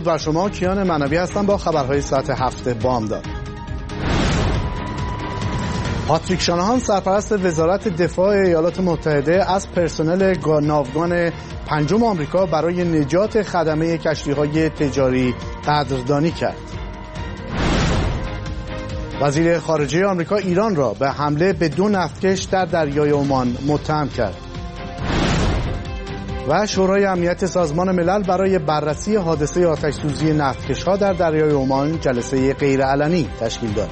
درود بر شما. کیان منابی هستم با خبرهای ساعت 7 بامداد. پاتریک شاناهان سرپرست وزارت دفاع ایالات متحده از پرسنل ناوگان پنجم آمریکا برای نجات خدمه کشتی‌های تجاری قدردانی کرد. وزیر خارجه آمریکا ایران را به حمله به 2 نفتکش در دریای عمان متهم کرد. و شورای امنیت سازمان ملل برای بررسی حادثه آتش‌سوزی نفتکش‌ها در دریای عمان جلسه غیرعلنی تشکیل داد.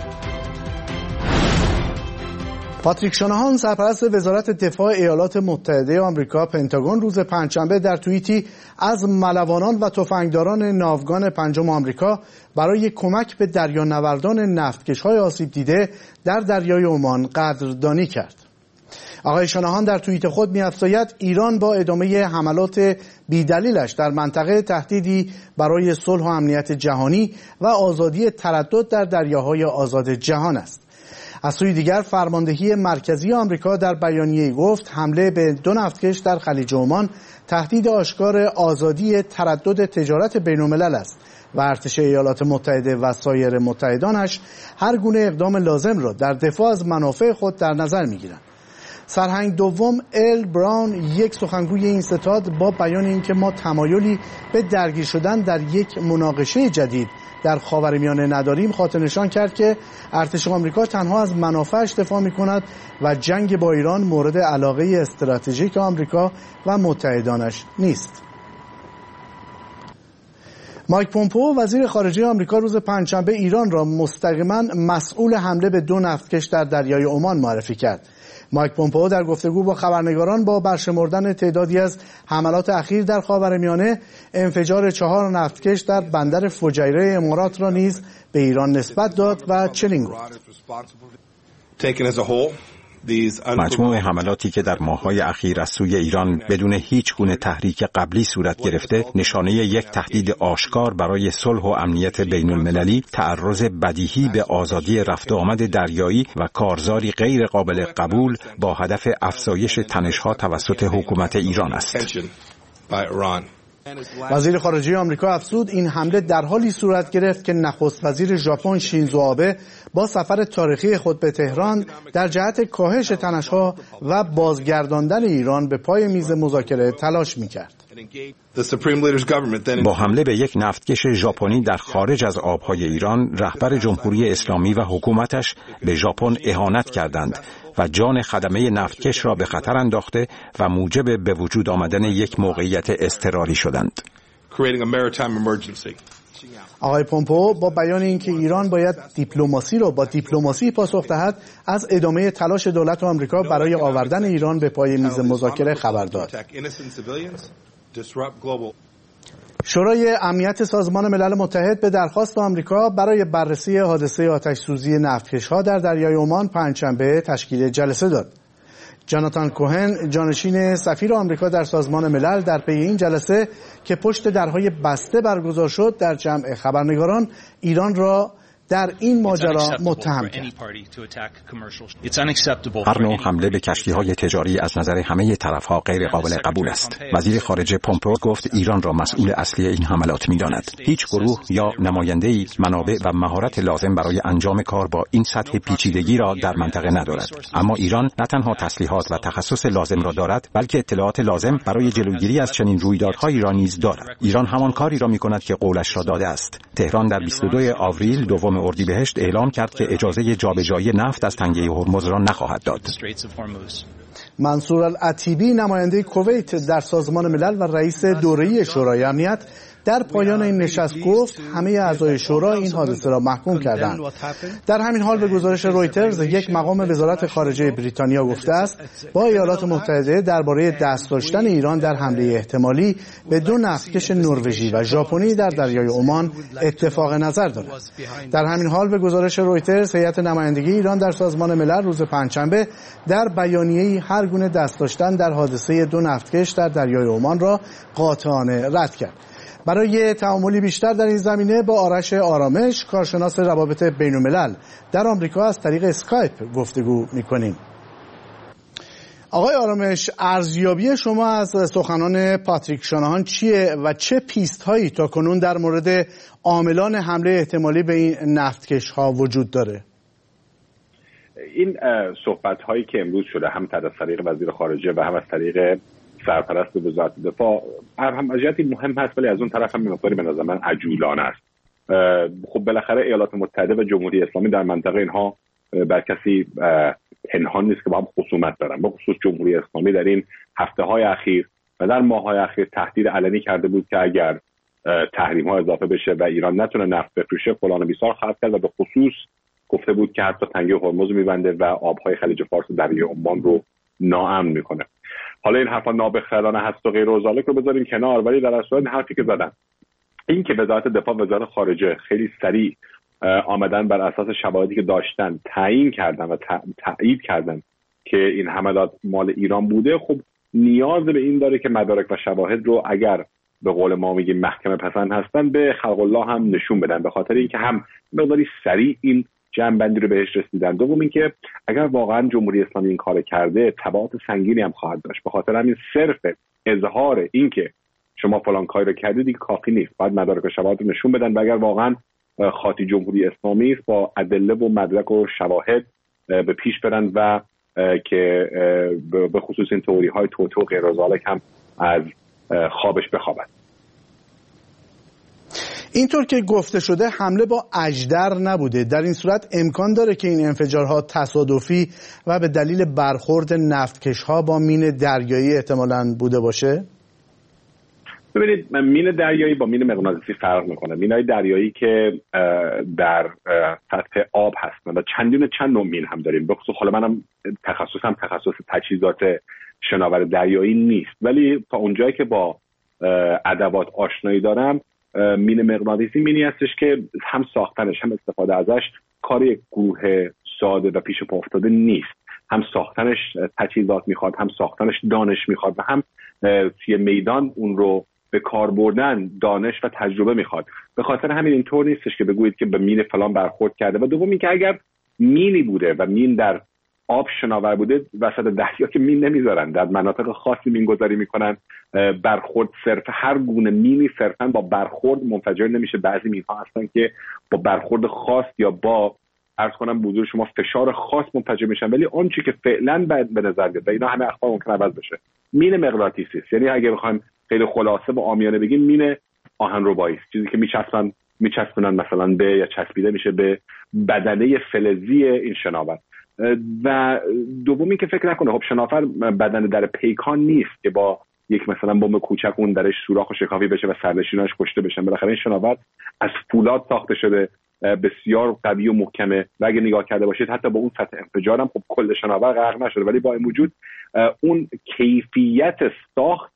پاتریک شاناهان سرپرست وزارت دفاع ایالات متحده آمریکا پنتاگون روز پنجشنبه در توییتی از ملوانان و تفنگداران ناوگان پنجم آمریکا برای کمک به دریانوردان نفتکش‌های آسیب دیده در دریای عمان قدردانی کرد. آقای شاناهان در توییت خود می‌افزاید ایران با ادامه حملات بی‌دلیلش در منطقه تهدیدی برای صلح و امنیت جهانی و آزادی تردد در دریاهای آزاد جهان است. از سوی دیگر فرماندهی مرکزی آمریکا در بیانیه‌ای گفت حمله به 2 نفتکش در خلیج عمان تهدید آشکار آزادی تردد تجارت بین‌الملل است و ارتش ایالات متحده و سایر متحدانش هر گونه اقدام لازم را در دفاع از منافع خود در نظر می‌گیرند. سرهنگ دوم ال براون، یک سخنگوی این ستاد، با بیان اینکه ما تمایلی به درگیر شدن در یک مناقشه جدید در خاورمیانه نداریم، خاطر نشان کرد که ارتش آمریکا تنها از منافعش دفاع می‌کند و جنگ با ایران مورد علاقه استراتژیک آمریکا و متحدانش نیست. مایک پومپئو وزیر خارجه آمریکا روز پنجشنبه ایران را مستقیما مسئول حمله به 2 نفتکش در دریای عمان معرفی کرد. مایک پومپئو در گفتگو با خبرنگاران با برشمردن تعدادی از حملات اخیر در خاورمیانه، انفجار 4 نفتکش در بندر فجیره امارات را نیز به ایران نسبت داد و چنین گفت: مجموع حملاتی که در ماه‌های اخیر از سوی ایران بدون هیچ گونه تحریک قبلی صورت گرفته، نشانه یک تهدید آشکار برای صلح و امنیت بین‌المللی، تعرض بدیهی به آزادی رفت و آمد دریایی و کارزاری غیر قابل قبول با هدف افزایش تنش‌ها توسط حکومت ایران است. وزیر خارجه آمریکا افزود این حمله در حالی صورت گرفت که نخست وزیر ژاپن شینزو آبه با سفر تاریخی خود به تهران در جهت کاهش تنش‌ها و بازگرداندن ایران به پای میز مذاکره تلاش می‌کرد. با حمله به یک نفتکش ژاپنی در خارج از آبهای ایران، رهبر جمهوری اسلامی و حکومتش به ژاپن اهانت کردند و جان خدمه نفتکش را به خطر انداخته و موجب به وجود آمدن یک موقعیت اضطراری شدند. آقای پومپئو با بیان اینکه ایران باید دیپلماسی را با دیپلماسی پاسخ دهد، از ادامه تلاش دولت آمریکا برای آوردن ایران به پای میز مذاکره خبر داد. شورای امنیت سازمان ملل متحد به درخواست آمریکا برای بررسی حادثه آتش‌سوزی نفتکش‌ها در دریای عمان پنجشنبه تشکیل جلسه داد. جاناتان کوهن، جانشین سفیر آمریکا در سازمان ملل، در پی این جلسه که پشت درهای بسته برگزار شد، در جمع خبرنگاران ایران را در این ماجرا متهم کرد. هر نوع حمله به کشتی‌های تجاری از نظر همه طرف‌ها غیر قابل قبول است. وزیر خارجه پومپئو گفت ایران را مسئول اصلی این حملات می‌داند. هیچ گروه یا نماینده‌ای منابع و مهارت لازم برای انجام کار با این سطح پیچیدگی را در منطقه ندارد. اما ایران نه تنها تسلیحات و تخصص لازم را دارد، بلکه اطلاعات لازم برای جلوگیری از چنین رویدادهایی را نیز دارد. ایران همان کاری را می‌کند که قولش را داده است. تهران در 22 آوریل دوم اردیبهشت اعلام کرد که اجازه جابجایی نفت از تنگه هرمز را نخواهد داد. منصور العتیبی، نماینده کویت در سازمان ملل و رئیس دوره‌ای شورای امنیت، در پایان این نشست گفت همه اعضای شورا این حادثه را محکوم کردند. در همین حال به گزارش رویترز، یک مقام وزارت خارجه بریتانیا گفته است با ایالات متحده درباره دست داشتن ایران در حمله احتمالی به 2 نفتکش نروژی و ژاپنی در دریای عمان اتفاق نظر دارد. در همین حال به گزارش رویترز، هیئت نمایندگی ایران در سازمان ملل روز پنجشنبه در بیانیه‌ای هر گونه دست داشتن در حادثه 2 نفتکش در دریای عمان را قاطعانه رد کرد. برای تعاملی بیشتر در این زمینه با آرش آرامش، کارشناس روابط بین‌الملل در آمریکا، از طریق اسکایپ گفتگو می‌کنیم. آقای آرامش، ارزیابی شما از سخنان پاتریک شاناهان چیه و چه پیست هایی تا کنون در مورد عاملان حمله احتمالی به این نفتکش ها وجود داره؟ این صحبت هایی که امروز شده هم از طریق وزیر خارجه و هم از طریق سرپرست وزارت دفاع هم اجازهی مهم هست، ولی از اون طرف هم مقداری به نظر من عجولانه است. خب بالاخره ایالات متحده و جمهوری اسلامی در منطقه اینها بر کسی پنهان نیست که با هم خصومت دارن. به خصوص جمهوری اسلامی در این هفته‌های اخیر و در ماه‌های اخیر تهدید علنی کرده بود که اگر تحریم‌ها اضافه بشه و ایران نتونه نفت بفروشه فلان و بیسار خواهد کرد و به خصوص گفته بود که حتی تنگه هرمز می‌بنده و آب‌های خلیج فارس و دریای عمان رو ناامن می‌کنه. حالا این حرفا نابخردانه هست و غیر و ذالک رو بذاریم کنار، ولی در اصل حرفی که زدن این که وزارت دفاع و وزارت خارجه خیلی سریع آمدن بر اساس شواهدی که داشتن تعیین کردن و تایید کردن که این حملات مال ایران بوده، خب نیاز به این داره که مدارک و شواهد رو اگر به قول ما میگیم محکمه پسند هستن به خلق الله هم نشون بدن، به خاطر اینکه هم مقداری سریع این جنبندی رو بهش رسیدن. دوم اینکه اگر واقعا جمهوری اسلامی این کار کرده تبعات سنگینی هم خواهد داشت. به خاطر همین صرف اظهار اینکه شما فلان کاری رو کردید دیگه کافی نیست، باید مدارک و شواهد رو نشون بدن و اگر واقعا خاطی جمهوری اسلامی است با ادله و مدرک و شواهد به پیش برن و که به خصوص این تئوری های توتو غیر و ذالک هم از خوابش بخوابد. اینطور که گفته شده حمله با اژدر نبوده. در این صورت امکان داره که این انفجارها تصادفی و به دلیل برخورد نفتکش‌ها با مین دریایی احتمالاً بوده باشه؟ ببینید، مین دریایی با مین مغناطیسی فرق میکنه. مینای دریایی که در سطح آب هستن و چند نوع مین هم داریم. بخصوص حالا منم تخصص تجهیزات شناور دریایی نیست، ولی تا اونجایی که با ادوات آشنایی دارم مین مغناطیسی مینی هستش که هم ساختنش هم استفاده ازش کار یک گروه ساده و پیش پا افتاده نیست. هم ساختنش تجهیزات میخواد، هم ساختنش دانش میخواد و هم توی میدان اون رو به کار بردن دانش و تجربه میخواد. به خاطر همین اینطور نیستش که بگویید که به مین فلان برخورد کرده. و دوم اینکه اگر مینی بوده و مین در آب شناور بوده وسط دریا که مین نمیذارن، در مناطق خاصی مین گذاری میکنن. برخورد صرف هر گونه مینی صرفا با برخورد منفجر نمیشه. بعضی مین‌ها هستن که با برخورد خاص یا با عرض کنم بزرگ شما فشار خاص منفجر میشن، ولی اون چیزی که فعلا به نظر میاد و اینا همه اخبار ممکن عوض بشه مین مغناطیسی است. یعنی اگه بخوایم خیلی خلاصه و عامیانه بگیم مین آهنربایی است، چیزی که میچسبونن مثلا به یا چسبیده میشه به بدنه فلزی این شناور. و دومی که فکر نکنه خب شناور بدنه در پیکان نیست که با یک مثلا بمب کوچک اون درش سوراخ و شکافی بشه و سرنشیناش کشته بشن. بالاخره این شناور از فولاد ساخته شده، بسیار قوی و محکمه و اگه نگاه کرده باشید حتی با اون سطح انفجار هم خب کل شناور غرق نشده، ولی با این وجود اون کیفیت ساخت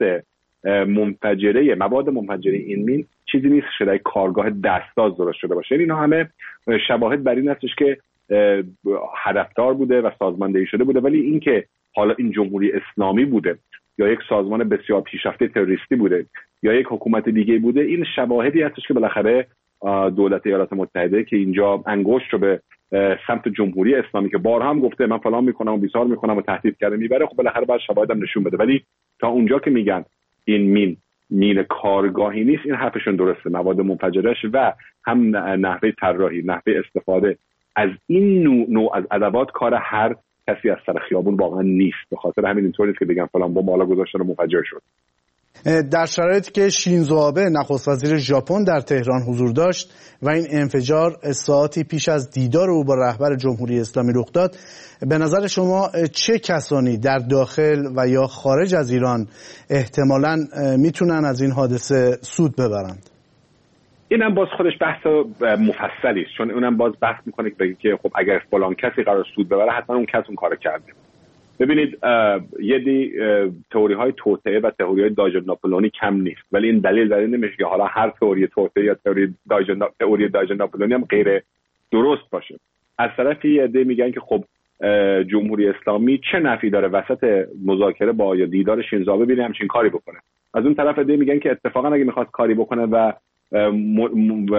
مواد منفجره این مین چیزی نیست شده کارگاه دستساز درست شده باشه. اینا همه شواهد بر این هستش که هدفدار بوده و سازماندهی شده بوده، ولی اینکه حالا این جمهوری اسلامی بوده یا یک سازمان بسیار پیشرفته تروریستی بوده یا یک حکومت دیگه بوده، این شواهدی هستش که بالاخره دولت ایالات متحده که اینجا انگشت رو به سمت جمهوری اسلامی که بارها هم گفته من فلان میکنم و بیسار میکنم و تهدید کرده میبره، خب بالاخره باید شواهدم نشون بده. ولی تا اونجا که میگن این مین کارگاهی نیست، این حرفشون درسته. مواد منفجرش و هم نحوه طراحی، نحوه استفاده از این نوع از ادوات کار هر کسی از سر خیابون واقعا نیست. به خاطر همین اینطور نیست که بگم فلان بمب بالا گذاشتن و منفجر شد. در شرایطی که شینزو آبه نخست وزیر ژاپن در تهران حضور داشت و این انفجار ساعتی پیش از دیدار او با رهبر جمهوری اسلامی رخ داد، به نظر شما چه کسانی در داخل و یا خارج از ایران احتمالاً میتونن از این حادثه سود ببرند؟ اینم باز خودش بحث مفصلی است، چون اونم باز بحث میکنه که خب اگر فلان کسی قرار سود ببره حتما اون کس اون کارو کرده. ببینید یه تئوری های توطئه و تئوری های داژن ناپولونی کم نیست، ولی این دلیل نمیشه که حالا هر تئوری توطئه یا تئوری داژن ناپولونی هم غیر درست باشه. از طرفی یه عده میگن که خب جمهوری اسلامی چه نفعی داره وسط مذاکره با یا دیدار شینزو آبه ببینه همچین کاری بکنه. از اون طرف عده میگن که اتفاقا اگه میخواست کاری بکنه و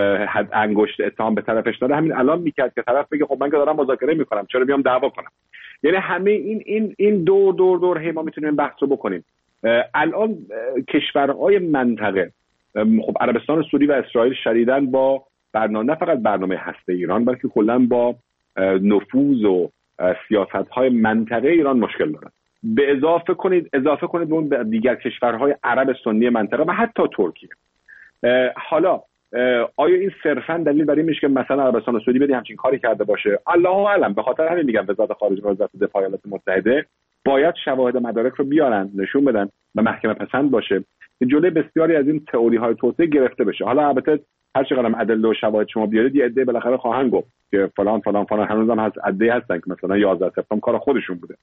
انگشت اتهام به طرفش داره همین الان میکرد که طرف بگه خب من که دارم مذاکره میکنم چرا بیام دعوا کنم. یعنی همه این دور ما میتونیم بحث رو بکنیم. الان کشورهای منطقه، خب عربستان سعودی و اسرائیل شدیداً با برنامه، نه فقط برنامه هسته ایران بلکه کلاً با نفوذ و سیاست‌های منطقه ایران مشکل دارن. به اضافه کنید به اون دیگر کشورهای عرب سنی منطقه و حتی ترکیه. حالا آیا این صرفاً دلیل بر این میشه که مثلا عربستان سعودی بدی همچین کاری کرده باشه؟ الله اعلم. به خاطر همین میگم وزارت خارجه و وزارت دفاع ایالات متحده باید شواهد مدارک رو بیارن، نشون بدن و محکمه پسند باشه که جلوی بسیاری از این تئوری‌های توطئه گرفته بشه. حالا البته هر چقدر ادله و شواهد شما بیارید، یه عده بالاخره خواهند گفت که فلان هنوزم هست عده هستن که مثلا 11 سپتامبر کار خودشون بوده.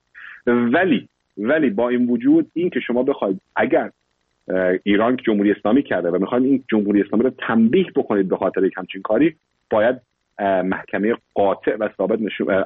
ولی با این وجود این که شما بخواید اگر ایران که جمهوری اسلامی کرده و میخواید این جمهوری اسلامی رو تنبیه بکنید به خاطر یک همچین کاری، باید محکمه قاطع و ثابت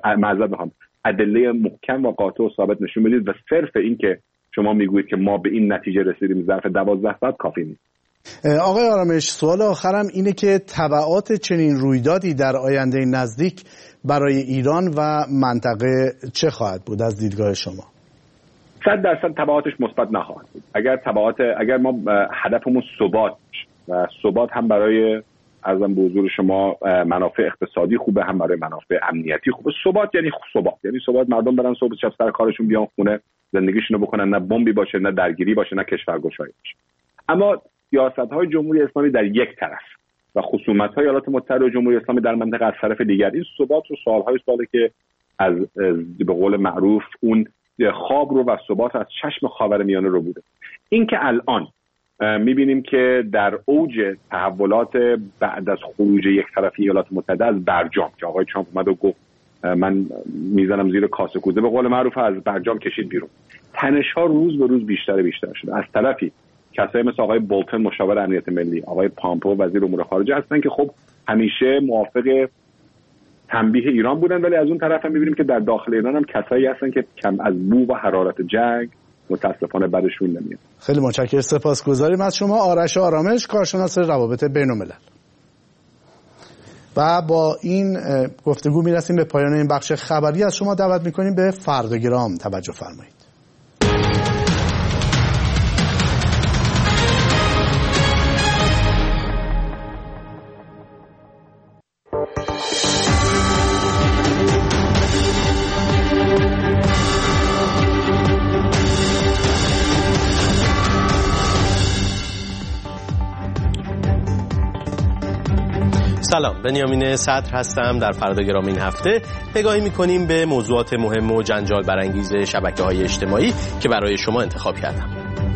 ادله محکم و قاطع و ثابت نشون بدید و صرف این که شما میگویید که ما به این نتیجه رسیدیم ظرف 12 ساعت کافی نیست. آقای آرامش، سوال آخرم اینه که تبعات چنین رویدادی در آینده نزدیک برای ایران و منطقه چه خواهد بود از دیدگاه شما؟ 100% تبعاتش مثبت نخواهد بود. اگر ما هدفمون ثبات و ثبات هم برای ارزم به حضور شما منافع اقتصادی خوبه، هم برای منافع امنیتی خوبه. ثبات یعنی ثبات مردم برن صبح شب سر کارشون بیان خونه، زندگیشون رو بکنن، نه بمبی باشه، نه درگیری باشه، نه کشورگشایی باشه. اما سیاست‌های جمهوری اسلامی در یک طرف و خصومت‌های ایالات متحده و جمهوری اسلامی در منطقه از طرف دیگر، این ثبات رو ساله که از به قول معروف اون خواب رو و ثبات از چشم خاورمیانه رو بوده. این که الان می‌بینیم که در اوج تحولات بعد از خروج یک طرفی ایالات متحده از برجام که آقای ترامپ اومد و گفت من میزنم زیر کاسه کوزه، به قول معروف از برجام کشید بیرون، تنش‌ها روز به روز بیشتر شده. از طرفی کسایی مثل آقای بولتن مشاور امنیت ملی، آقای پامپو وزیر امور خارجه هستن که خب همیشه موافق تنبیه ایران بودن، ولی از اون طرف هم می‌بینیم که در داخل ایران هم کسایی هستن که کم از بو و حرارت جنگ متاسفانه بعدشون نمیاد. خیلی متشکرم، سپاسگزاریم از شما آرش آرامش، کارشناس روابط بین‌الملل. و با این گفتگو میرسیم به پایان این بخش خبری. از شما دعوت میکنیم به فرداگرام توجه فرمایید. سلام، بنیامین صدر هستم. در فرداگرام این هفته نگاهی می‌کنیم به موضوعات مهم و جنجال برانگیز شبکه‌های اجتماعی که برای شما انتخاب کردم.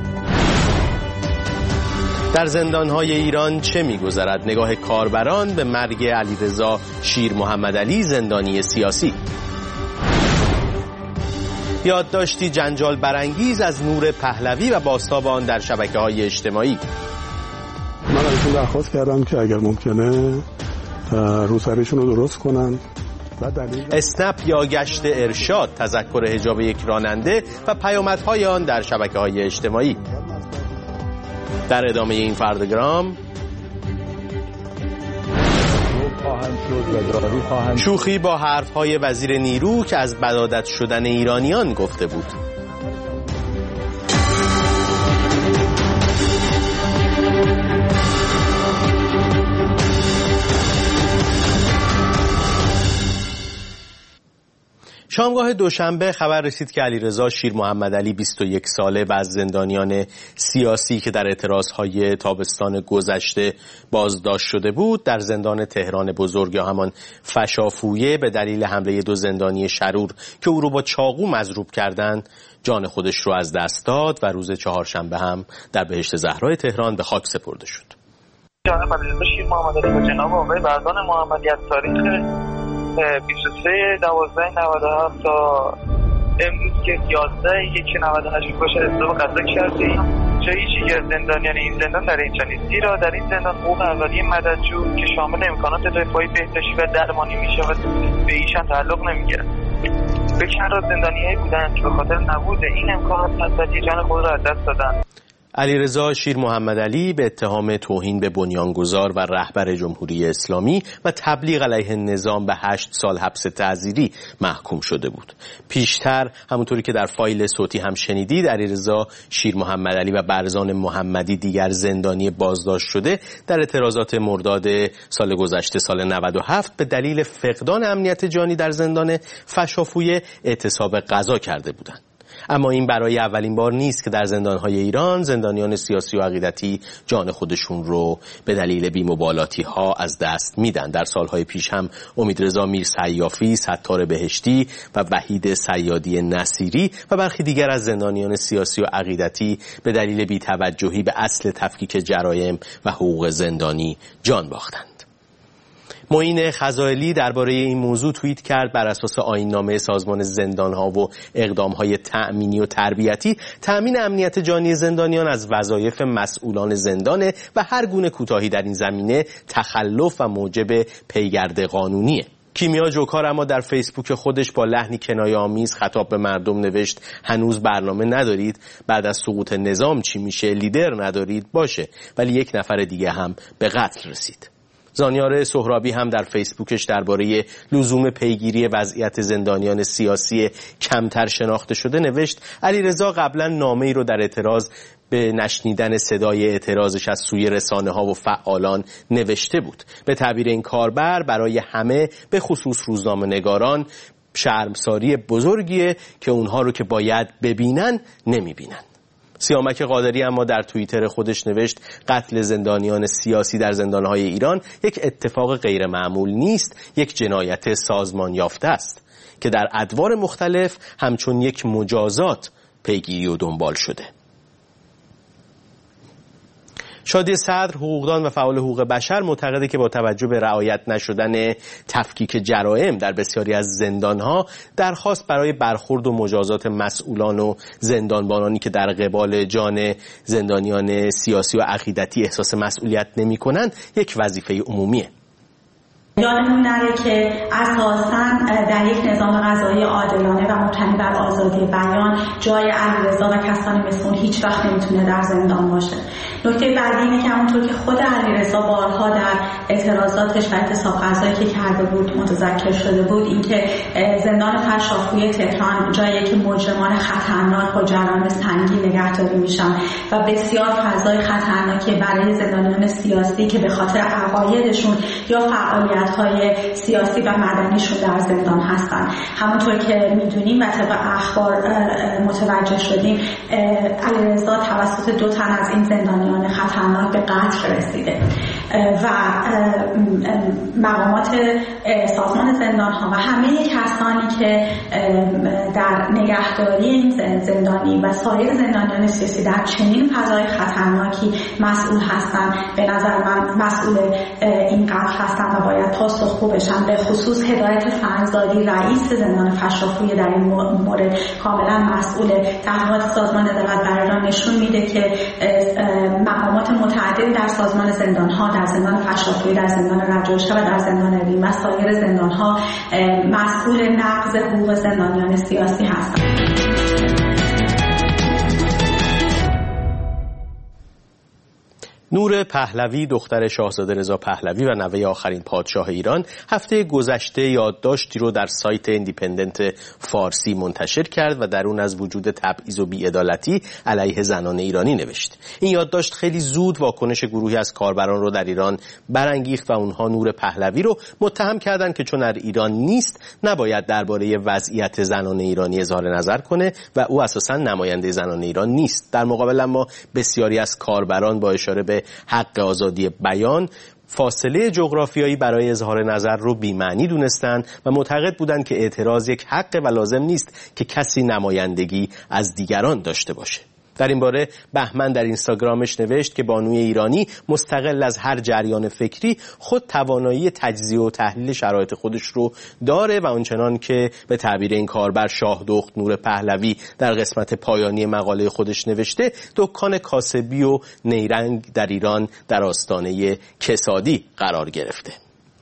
در زندان‌های ایران چه می‌گذرد؟ نگاه کاربران به مرگ علیرضا شیر محمدعلی، زندانی سیاسی. یادداشتی جنجال برانگیز از نور پهلوی و بازتاب آن در شبکه‌های اجتماعی. من ازشون درخواست کردم که اگر ممکنه روسریشون رو درست کنن. اسنپ یا گشت ارشاد، تذکر حجاب یک راننده و پیامدهای آن در شبکه‌های اجتماعی. در ادامه این فرداگرام شوخی با حرفهای وزیر نیرو که از بدادت شدن ایرانیان گفته بود. شامگاه دوشنبه خبر رسید که علیرضا شیر محمدعلی 21 ساله و از زندانیان سیاسی که در اعتراضهای تابستان گذشته بازداشت شده بود در زندان تهران بزرگ یا همان فشافویه به دلیل حمله 2 زندانی شرور که او را با چاقو مضروب کردند جان خودش رو از دست داد و روز چهارشنبه هم در بهشت زهرای تهران به خاک سپرده شد. جناب علیرضا شیر محمدعلی و جناب آقای بردان محمدی از تاریخ 23/12/97 تا امروز که 11/1/98 کش اصلاح قضا کردیم. جای هیچ از زندانیان این زندان در اینجا نیست، زیرا در این زندان حقوق اولیه مددجو که شامل امکانات دفاعی، بهداشتی و درمانی میشه و به ایشان تعلق نمیگیره. به چند راز زندانیایی بودن که به خاطر نبود این امکانات مددی جان خود را از دست دادن. علیرضا شیر محمدعلی به اتهام توهین به بنیانگذار و رهبر جمهوری اسلامی و تبلیغ علیه نظام به 8 سال حبس تعزیری محکوم شده بود. پیشتر همونطوری که در فایل صوتی هم شنیدید، علیرضا شیر محمدعلی و برزان محمدی دیگر زندانی بازداشت شده در اعتراضات مرداد سال گذشته سال 97 به دلیل فقدان امنیت جانی در زندان فشافویه اعتصاب غذا کرده بودند. اما این برای اولین بار نیست که در زندان‌های ایران زندانیان سیاسی و عقیدتی جان خودشون رو به دلیل بی‌مبالاتی‌ها از دست میدن. در سالهای پیش هم امیدرضا میرسیافی، ستار بهشتی و وحید صیادی نصیری و برخی دیگر از زندانیان سیاسی و عقیدتی به دلیل بی‌توجهی به اصل تفکیک جرایم و حقوق زندانی جان باختند. معین خزائلی درباره این موضوع توییت کرد: بر اساس آیین‌نامه سازمان زندان‌ها و اقدام‌های تأمینی و تربیتی، تأمین امنیت جانی زندانیان از وظایف مسئولان زندانه و هر گونه کوتاهی در این زمینه تخلف و موجب پیگرد قانونیه. کیمیا جوکار اما در فیسبوک خودش با لحنی کنایه‌آمیز خطاب به مردم نوشت: هنوز برنامه ندارید؟ بعد از سقوط نظام چی میشه؟ لیدر ندارید؟ باشه، ولی یک نفر دیگه هم به قتل رسید. زانیار سهرابی هم در فیسبوکش درباره لزوم پیگیری وضعیت زندانیان سیاسی کمتر شناخته شده نوشت: علیرضا قبلا نامه‌ای رو در اعتراض به نشنیدن صدای اعتراضش از سوی رسانه‌ها و فعالان نوشته بود. به تعبیر این کاربر، برای همه به خصوص روزنامه‌نگاران شرمساری بزرگیه که اونها رو که باید ببینن نمیبینن. سیامک قادری اما در توییتر خودش نوشت: قتل زندانیان سیاسی در زندانهای ایران یک اتفاق غیر معمول نیست، یک جنایت سازمان یافته است که در ادوار مختلف همچون یک مجازات پیگیری و دنبال شده. شادی صدر، حقوقدان و فعال حقوق بشر، معتقده که با توجه به رعایت نشدن تفکیک جرایم در بسیاری از زندانها، درخواست برای برخورد و مجازات مسئولان و زندانبانانی که در قبال جان زندانیان سیاسی و عقیدتی احساس مسئولیت نمی‌کنند یک وظیفه عمومیه. یادمون نره که اساساً در یک نظام قضایی عادلانه و مبتنی بر آزادی بیان جای علیرضا و کسانی مثل اون هیچ وقت نمیتونه در زندان باشه. نکته بعدی اینه که همونطور که خود علیرضا بارها در اعتراضاتش و اعتصاب غذایی که کرده بود متذکر شده بود، اینکه زندان فشافوی تهران جایی که مجرمان خطرناک با جرایم سنگین نگهداری میشن و بسیار فضای خطرناکی برای زندانیان سیاسی که به خاطر عقایدشون یا فعالیت‌های سیاسی و مدنیشون در زندان هستن. همونطور که میدونیم و طبق اخبار متوجه شدیم، علیرضا توسط 2 تن از این زندانیان خطرناک به قتل رسیده و مقامات سازمان زندان‌ها و همه کسانی که در نگهداری این زندانی و سایر زندانیان سیاسی در چنین فضای خطرناکی مسئول هستند، به نظر من مسئول این قتل هستند و باید پاسخگو بشن. به خصوص هدایت فرزادی، رئیس زندان فشافویه، در این مورد کاملا مسئول. تحقیقات سازمان عدالت برای ایران نشون میده که مقامات متعدد در سازمان زندان‌ها، در زندان فشافویه، در زندان رجاش‌ها و در زندان ریم و سایر زندان‌ها مسئول نقض حقوق زندانیان سیاسی هستند. نور پهلوی، دختر شاهزاده رضا پهلوی و نوه آخرین پادشاه ایران، هفته گذشته یادداشتی رو در سایت ایندیپندنت فارسی منتشر کرد و در اون از وجود تبعیض و بی‌عدالتی علیه زنان ایرانی نوشت. این یادداشت خیلی زود واکنش گروهی از کاربران رو در ایران برانگیخت و اونها نور پهلوی رو متهم کردند که چون در ایران نیست نباید درباره وضعیت زنان ایرانی اظهار نظر کنه و او اساساً نماینده زنان ایران نیست. در مقابل اما بسیاری از کاربران با اشاره به حق آزادی بیان، فاصله جغرافیایی برای اظهار نظر رو بی‌معنی دونستند و معتقد بودند که اعتراض یک حق و لازم نیست که کسی نمایندگی از دیگران داشته باشه. در این باره بهمن در اینستاگرامش نوشت که بانوی ایرانی مستقل از هر جریان فکری خود توانایی تجزیه و تحلیل شرایط خودش رو داره و آنچنان که به تعبیر این کاربر شاه دخت نور پهلوی در قسمت پایانی مقاله خودش نوشته، دکان کاسبی و نیرنگ در ایران در آستانه کسادی قرار گرفته.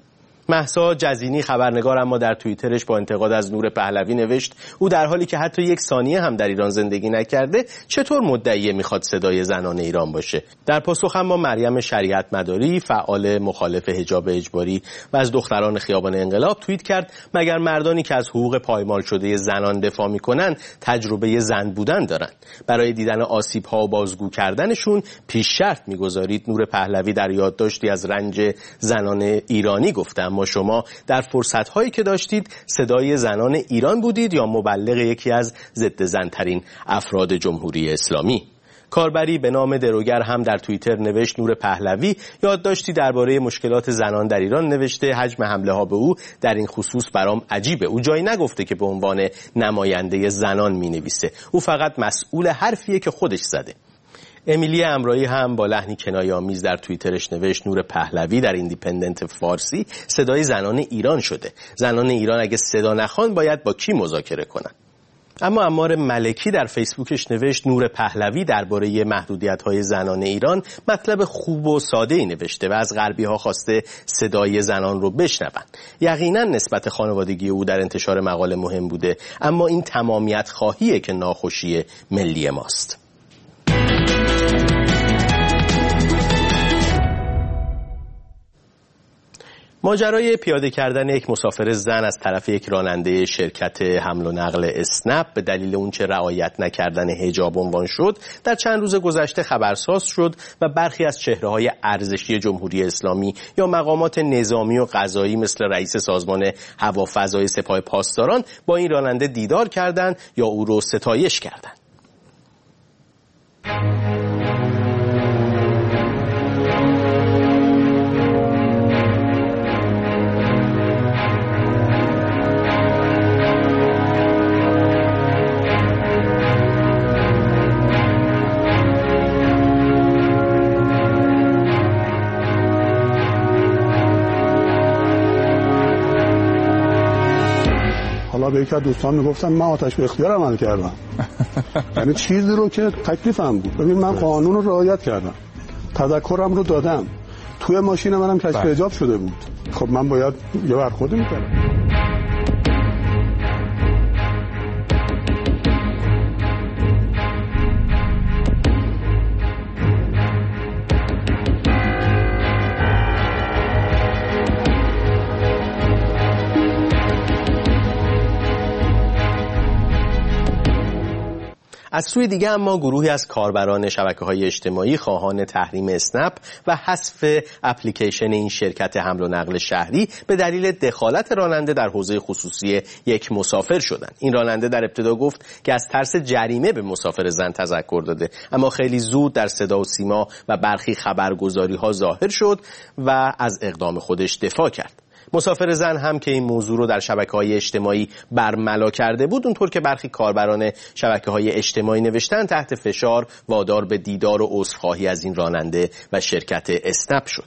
مهسا جزینی خبرنگار اما در توییترش با انتقاد از نور پهلوی نوشت او در حالی که حتی یک ثانیه هم در ایران زندگی نکرده چطور مدعی میخواد صدای زنان ایران باشه. در پاسخ اما مریم شریعت مداری فعال مخالف حجاب اجباری و از دختران خیابان انقلاب توییت کرد مگر مردانی که از حقوق پایمال شده زنان دفاع میکنن تجربه زن بودن دارن؟ برای دیدن آسیب‌ها و بازگو کردنشون پیش شرط میگذارید. نور پهلوی در یادداشتی از رنج زنان ایرانی گفته اما شما در فرصت‌هایی که داشتید صدای زنان ایران بودید یا مبلغ یکی از ضد زن‌ترین افراد جمهوری اسلامی؟ کاربری به نام دروگر هم در توییتر نوشت نور پهلوی یادداشتی درباره مشکلات زنان در ایران نوشته حجم حمله ها به او در این خصوص برام عجیبه. او جایی نگفته که به عنوان نماینده زنان می‌نویسه. او فقط مسئول حرفیه که خودش زده. امیلی امرایی هم با لحنی کنایه‌آمیز در توییترش نوشت نور پهلوی در ایندیپندنت فارسی صدای زنان ایران شده. زنان ایران اگه صدا نخوان باید با کی مذاکره کنن؟ اما عمار ملکی در فیسبوکش نوشت نور پهلوی درباره محدودیت‌های زنان ایران مطلب خوب و ساده‌ای نوشته و از غربی‌ها خواسته صدای زنان رو بشنون. یقینا نسبت خانوادگی او در انتشار مقاله مهم بوده، اما این تمامیت خواهیه که ناخوشی ملی ماست. ماجرای پیاده کردن یک مسافر زن از طرف یک راننده شرکت حمل و نقل اسنپ به دلیل اونچه رعایت نکردن حجاب عنوان شد در چند روز گذشته خبرساز شد و برخی از چهره‌های ارزشی جمهوری اسلامی یا مقامات نظامی و قضایی مثل رئیس سازمان هوافضای سپاه پاسداران با این راننده دیدار کردند یا او رو ستایش کردند. به یکی از دوستان میگفتم من آتش به اختیار عمل کردم. یعنی چیزی رو که تکلیفم بود. ببین من قانون رو رعایت کردم، تذکرم رو دادم، توی ماشین منم کشف حجاب شده بود. خب من باید یه برخوردی میکردم. از سوی دیگه اما گروهی از کاربران شبکه‌های اجتماعی خواهان تحریم اسنپ و حذف اپلیکیشن این شرکت حمل و نقل شهری به دلیل دخالت راننده در حوزه خصوصی یک مسافر شدند. این راننده در ابتدا گفت که از ترس جریمه به مسافر زن تذکر داده، اما خیلی زود در صدا و سیما و برخی خبرگزاری‌ها ظاهر شد و از اقدام خودش دفاع کرد. مسافر زن هم که این موضوع رو در شبکه‌های اجتماعی برملا کرده بود، اونطور که برخی کاربران شبکه‌های اجتماعی نوشتن تحت فشار وادار به دیدار و عذرخواهی از این راننده و شرکت اسنپ شد.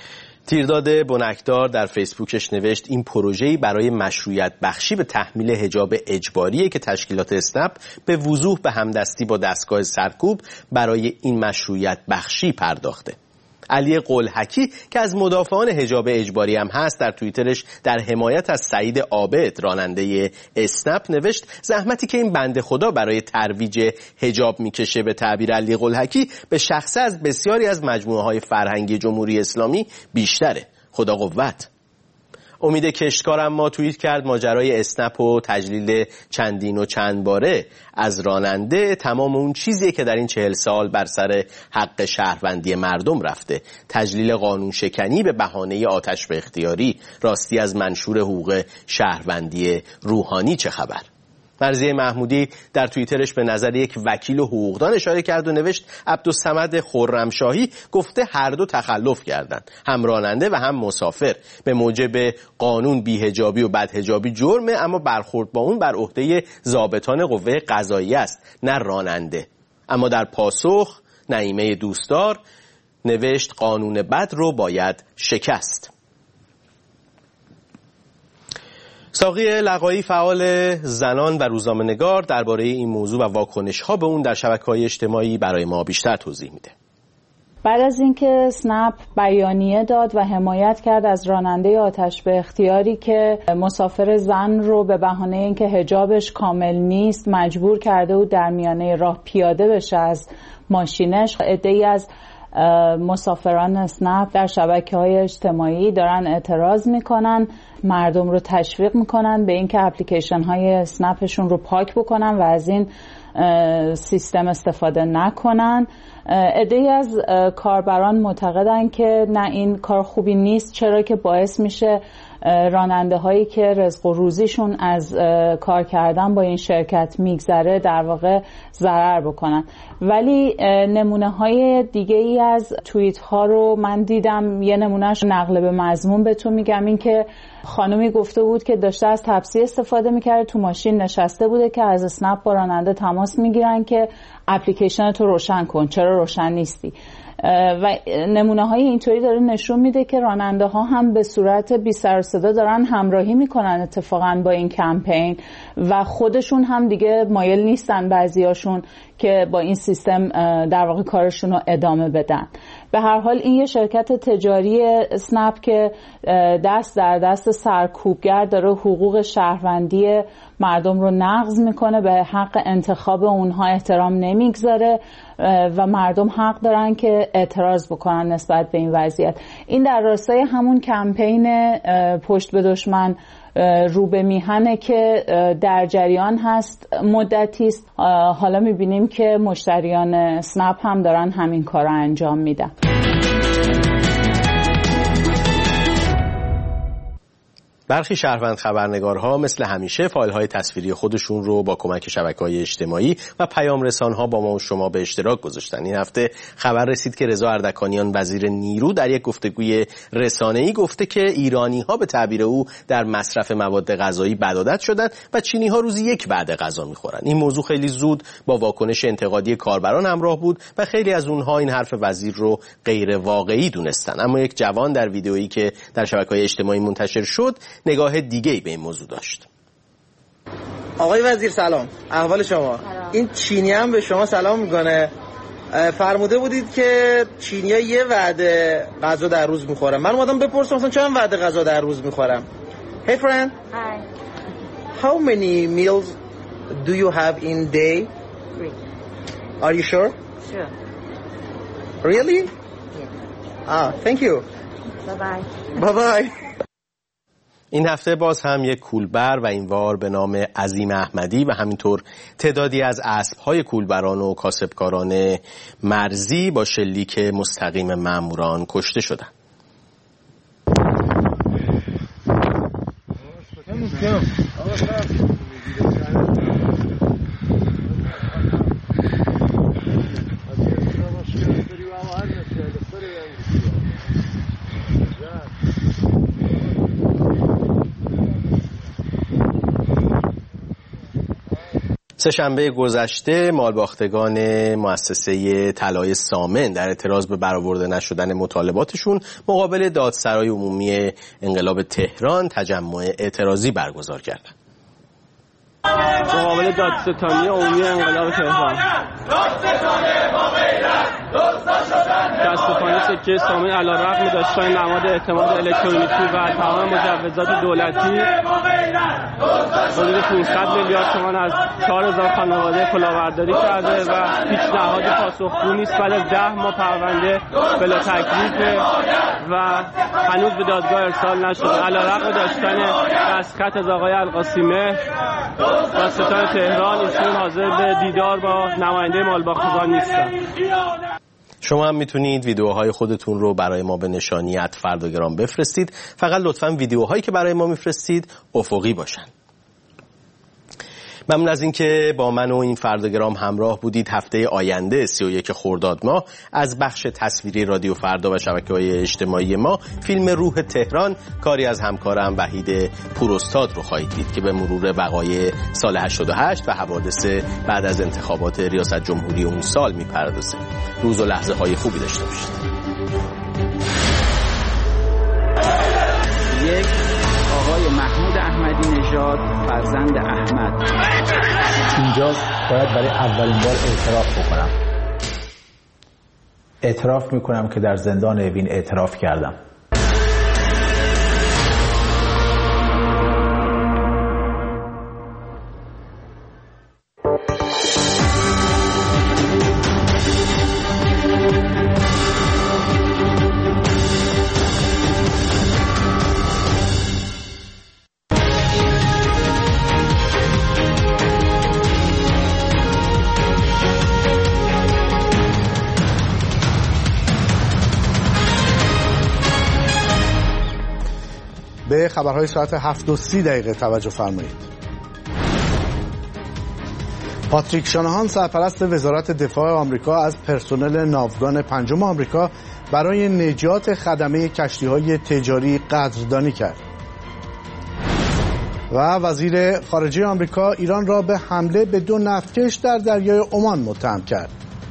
تیرداد بنکدار در فیسبوکش نوشت این پروژه‌ای برای مشروعیت بخشی به تحمیل حجاب اجباریه که تشکیلات اسنپ به وضوح به همدستی با دستگاه سرکوب برای این مشروعیت بخشی پرداخته. علی قلحکی که از مدافعان حجاب اجباری هم هست در توییترش در حمایت از سعید عابد راننده اسنپ نوشت زحمتی که این بنده خدا برای ترویج حجاب میکشه به تعبیر علی قلحکی به شخصه از بسیاری از مجموعه‌های فرهنگی جمهوری اسلامی بیشتره. خدا قوت. امید کشتکار اما توییت کرد ماجرای اسنپ و تجلیل چندین و چند باره از راننده تمام اون چیزیه که در این 40 سال بر سر حق شهروندی مردم رفته. تجلیل قانون شکنی به بهانه آتش به اختیاری. راستی از منشور حقوق شهروندی روحانی چه خبر؟ مرضیه محمودی در توییترش به نظر یک وکیل و حقوقدان اشاره کرد و نوشت عبدالصمد خرمشاهی گفته هر دو تخلف کردند، هم راننده و هم مسافر. به موجب قانون بی‌حجابی و بدحجابی جرمه، اما برخورد با اون بر عهده ضابطان قوه قضاییه است نه راننده. اما در پاسخ نعیمه دوستدار نوشت قانون بد رو باید شکست. ساقی لقایی فعال زنان و روزنامه‌نگار درباره این موضوع و واکنش‌ها به اون در شبکه‌های اجتماعی برای ما بیشتر توضیح میده. بعد از اینکه اسنپ بیانیه داد و حمایت کرد از راننده آتش به اختیاری که مسافر زن رو به بهانه اینکه حجابش کامل نیست مجبور کرده بود در میانه راه پیاده بشه از ماشینش، عده‌ای از مسافران اسنپ در شبکه‌های اجتماعی دارن اعتراض میکنن، مردم رو تشویق میکنن به اینکه اپلیکیشن های اسنپشون رو پاک بکنن و از این سیستم استفاده نکنن. عده‌ای از کاربران معتقدن که نه این کار خوبی نیست، چرا که باعث میشه راننده هایی که رزق و روزیشون از کار کردن با این شرکت میگذره در واقع ضرر بکنن. ولی نمونه های دیگه ای از توییت ها رو من دیدم، یه نمونهش نقل به مضمون بهتون میگم. این که خانومی گفته بود که داشته از تپسی استفاده میکرده، تو ماشین نشسته بوده که از اسنپ با راننده تماس میگیرن که اپلیکیشن تو روشن کن، چرا روشن نیستی؟ و نمونه های اینطوری داره نشون میده که راننده ها هم به صورت بی سر و صدا دارن همراهی میکنن اتفاقا با این کمپین و خودشون هم دیگه مایل نیستن بعضیاشون که با این سیستم در واقع کارشون رو ادامه بدن. به هر حال این یه شرکت تجاری اسنپ که دست در دست سرکوبگر داره حقوق شهروندی مردم رو نقض میکنه، به حق انتخاب اونها احترام نمیگذاره و مردم حق دارن که اعتراض بکنن نسبت به این وضعیت. این در راستای همون کمپین پشت به دشمن رو به میهنه که در جریان هست مدتی است. حالا میبینیم که مشتریان اسنپ هم دارن همین کار رو انجام میدن. برخی شهروند خبرنگارها مثل همیشه فایل‌های تصویری خودشون رو با کمک شبکه‌های اجتماعی و پیام رسان‌ها با ما و شما به اشتراک گذاشتن. این هفته خبر رسید که رضا اردکانیان وزیر نیرو در یک گفتگوی رسانه‌ای گفته که ایرانی‌ها به تعبیر او در مصرف مواد غذایی بدعادت شدند و چینی‌ها روزی یک وعده غذا می‌خورن. این موضوع خیلی زود با واکنش انتقادی کاربران همراه بود و خیلی از اونها این حرف وزیر رو غیر واقعی دونستن. اما یک جوان در ویدئویی که در شبکه‌های اجتماعی منتشر شد نگاه دیگه‌ای به این موضوع داشت. آقای وزیر سلام، احوال شما؟ این چینی هم به شما سلام میکنه. فرموده بودید که چینی‌ها یه وعده غذا در روز میخورن. من اومدم بپرسم مثلا چند وعده غذا در روز میخورم. Hey friend. Hi. How many meals do you have in day? 3. Are you sure? Sure. Really? Yeah. Thank you. Bye bye. Bye bye. این هفته باز هم یک کولبر و این بار به نام عظیم احمدی و همینطور تعدادی از اسب‌های کولبران و کاسبکاران مرزی با شلیک مستقیم ماموران کشته شدند. سه‌شنبه گذشته مالباختگان مؤسسه طلای سامن در اعتراض به برآورده نشدن مطالباتشون مقابل دادسرای عمومی انقلاب تهران تجمع اعتراضی برگزار کردند. مقابل دادستانی عمومی انقلاب تهران متاسفانه سکه سامن علیرغم داشتن نماد اعتماد الکترونیکی و تمام مجوزات دولتی حدود 500 میلیارد تومان از 4000 خانواده کلاهبرداری کرده و هیچ نهادی پاسخگو نیست. بعد از 10 ماه پرونده بلا تکلیف و هنوز به دادگاه ارسال نشده. علیرغم داشتن دستخط از آقای القاسمی دادستان تهران، ایشون حاضر به دیدار با نماینده مالباختگان نیستن. شما هم میتونید ویدیوهای خودتون رو برای ما به نشانی @فرداگرام بفرستید. فقط لطفاً ویدیوهایی که برای ما میفرستید افقی باشن. ممنون از اینکه با من و این فرداگرام همراه بودید. هفته آینده 31 خرداد ماه از بخش تصویری رادیو فردا و شبکه‌های اجتماعی ما فیلم روح تهران کاری از همکارم وحید پوراستاد رو خواهید دید که به مرور وقایع سال 88 و حوادث بعد از انتخابات ریاست جمهوری اون سال میپردازه. روز و لحظه های خوبی داشته باشید. یک آقای محمود احمدی نژاد فرزند احمد. اینجا باید برای اولین بار اعتراف بکنم. اعتراف میکنم که در زندان اوین اعتراف کردم. به خبرهای ساعت 7:30 توجه فرمایید. پاتریک شاناهان سرپرست وزارت دفاع آمریکا از پرسنل ناوگان پنجم آمریکا برای نجات خدمه کشتی‌های تجاری قدردانی کرد. و وزیر خارجه آمریکا ایران را به حمله به 2 نفتکش در دریای عمان متهم کرد.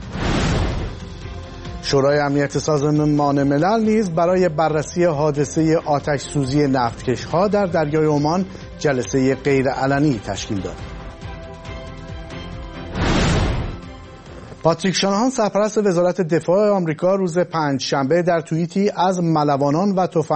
شورای امنیت سازمان ملل نیز برای بررسی حادثه آتش سوزی نفتکش‌ها در دریای عمان جلسه غیرعلنی تشکیل داد. پاتریک شاناهان سرپرست وزارت دفاع آمریکا روز پنجشنبه در توییتی از ملوانان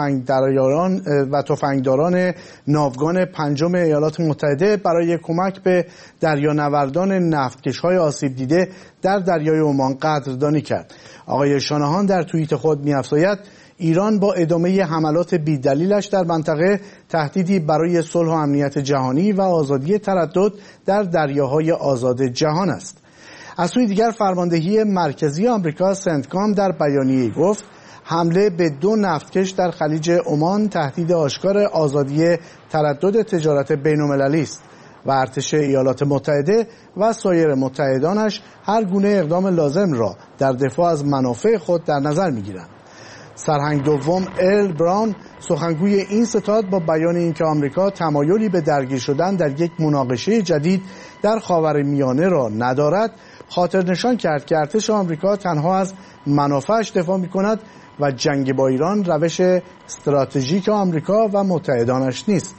و تفنگداران ناوگان پنجم ایالات متحده برای کمک به دریانوردان نفتکش‌های آسیب دیده در دریای عمان قدردانی کرد. آقای شاناهان در توییت خود می‌افزاید ایران با ادامه حملات بی‌دلیلش در منطقه تهدیدی برای صلح و امنیت جهانی و آزادی تردد در دریاهای آزاد جهان است. از سوی دیگر فرماندهی مرکزی آمریکا سنتکام در بیانیه‌ای گفت حمله به 2 نفتکش در خلیج عمان تهدید آشکار آزادی تردد تجارت بین‌المللی است و ارتش ایالات متحده و سایر متحدانش هر گونه اقدام لازم را در دفاع از منافع خود در نظر می‌گیرند. سرهنگ دوم ارل براون سخنگوی این ستاد با بیان اینکه آمریکا تمایلی به درگیر شدن در یک مناقشه جدید در خاورمیانه را ندارد، خاطر نشان کرد که ارتش آمریکا تنها از منافعش دفاع می‌کند و جنگ با ایران روش استراتژیک آمریکا و متحدانش نیست.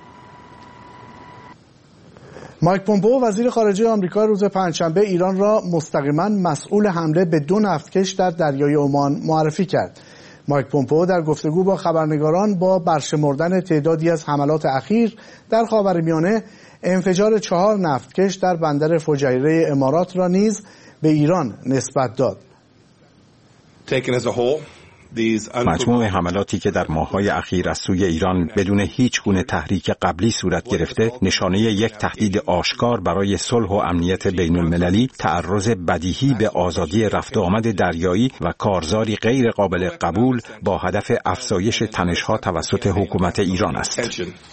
مایک پومپئو وزیر خارجه آمریکا روز پنجشنبه ایران را مستقیما مسئول حمله به 2 نفتکش در دریای عمان معرفی کرد. مایک پومپئو در گفتگو با خبرنگاران با برشمردن تعدادی از حملات اخیر در خاورمیانه انفجار 4 نفتکش در بندر فجیره امارات را نیز به ایران نسبت داد. مجموع حملاتی که در ماه‌های اخیر از سوی ایران بدون هیچ گونه تحریک قبلی صورت گرفته نشانه یک تهدید آشکار برای صلح و امنیت بین‌المللی، تعرض بدیهی به آزادی رفت و آمد دریایی و کارزاری غیر قابل قبول با هدف افزایش تنش‌ها توسط حکومت ایران است.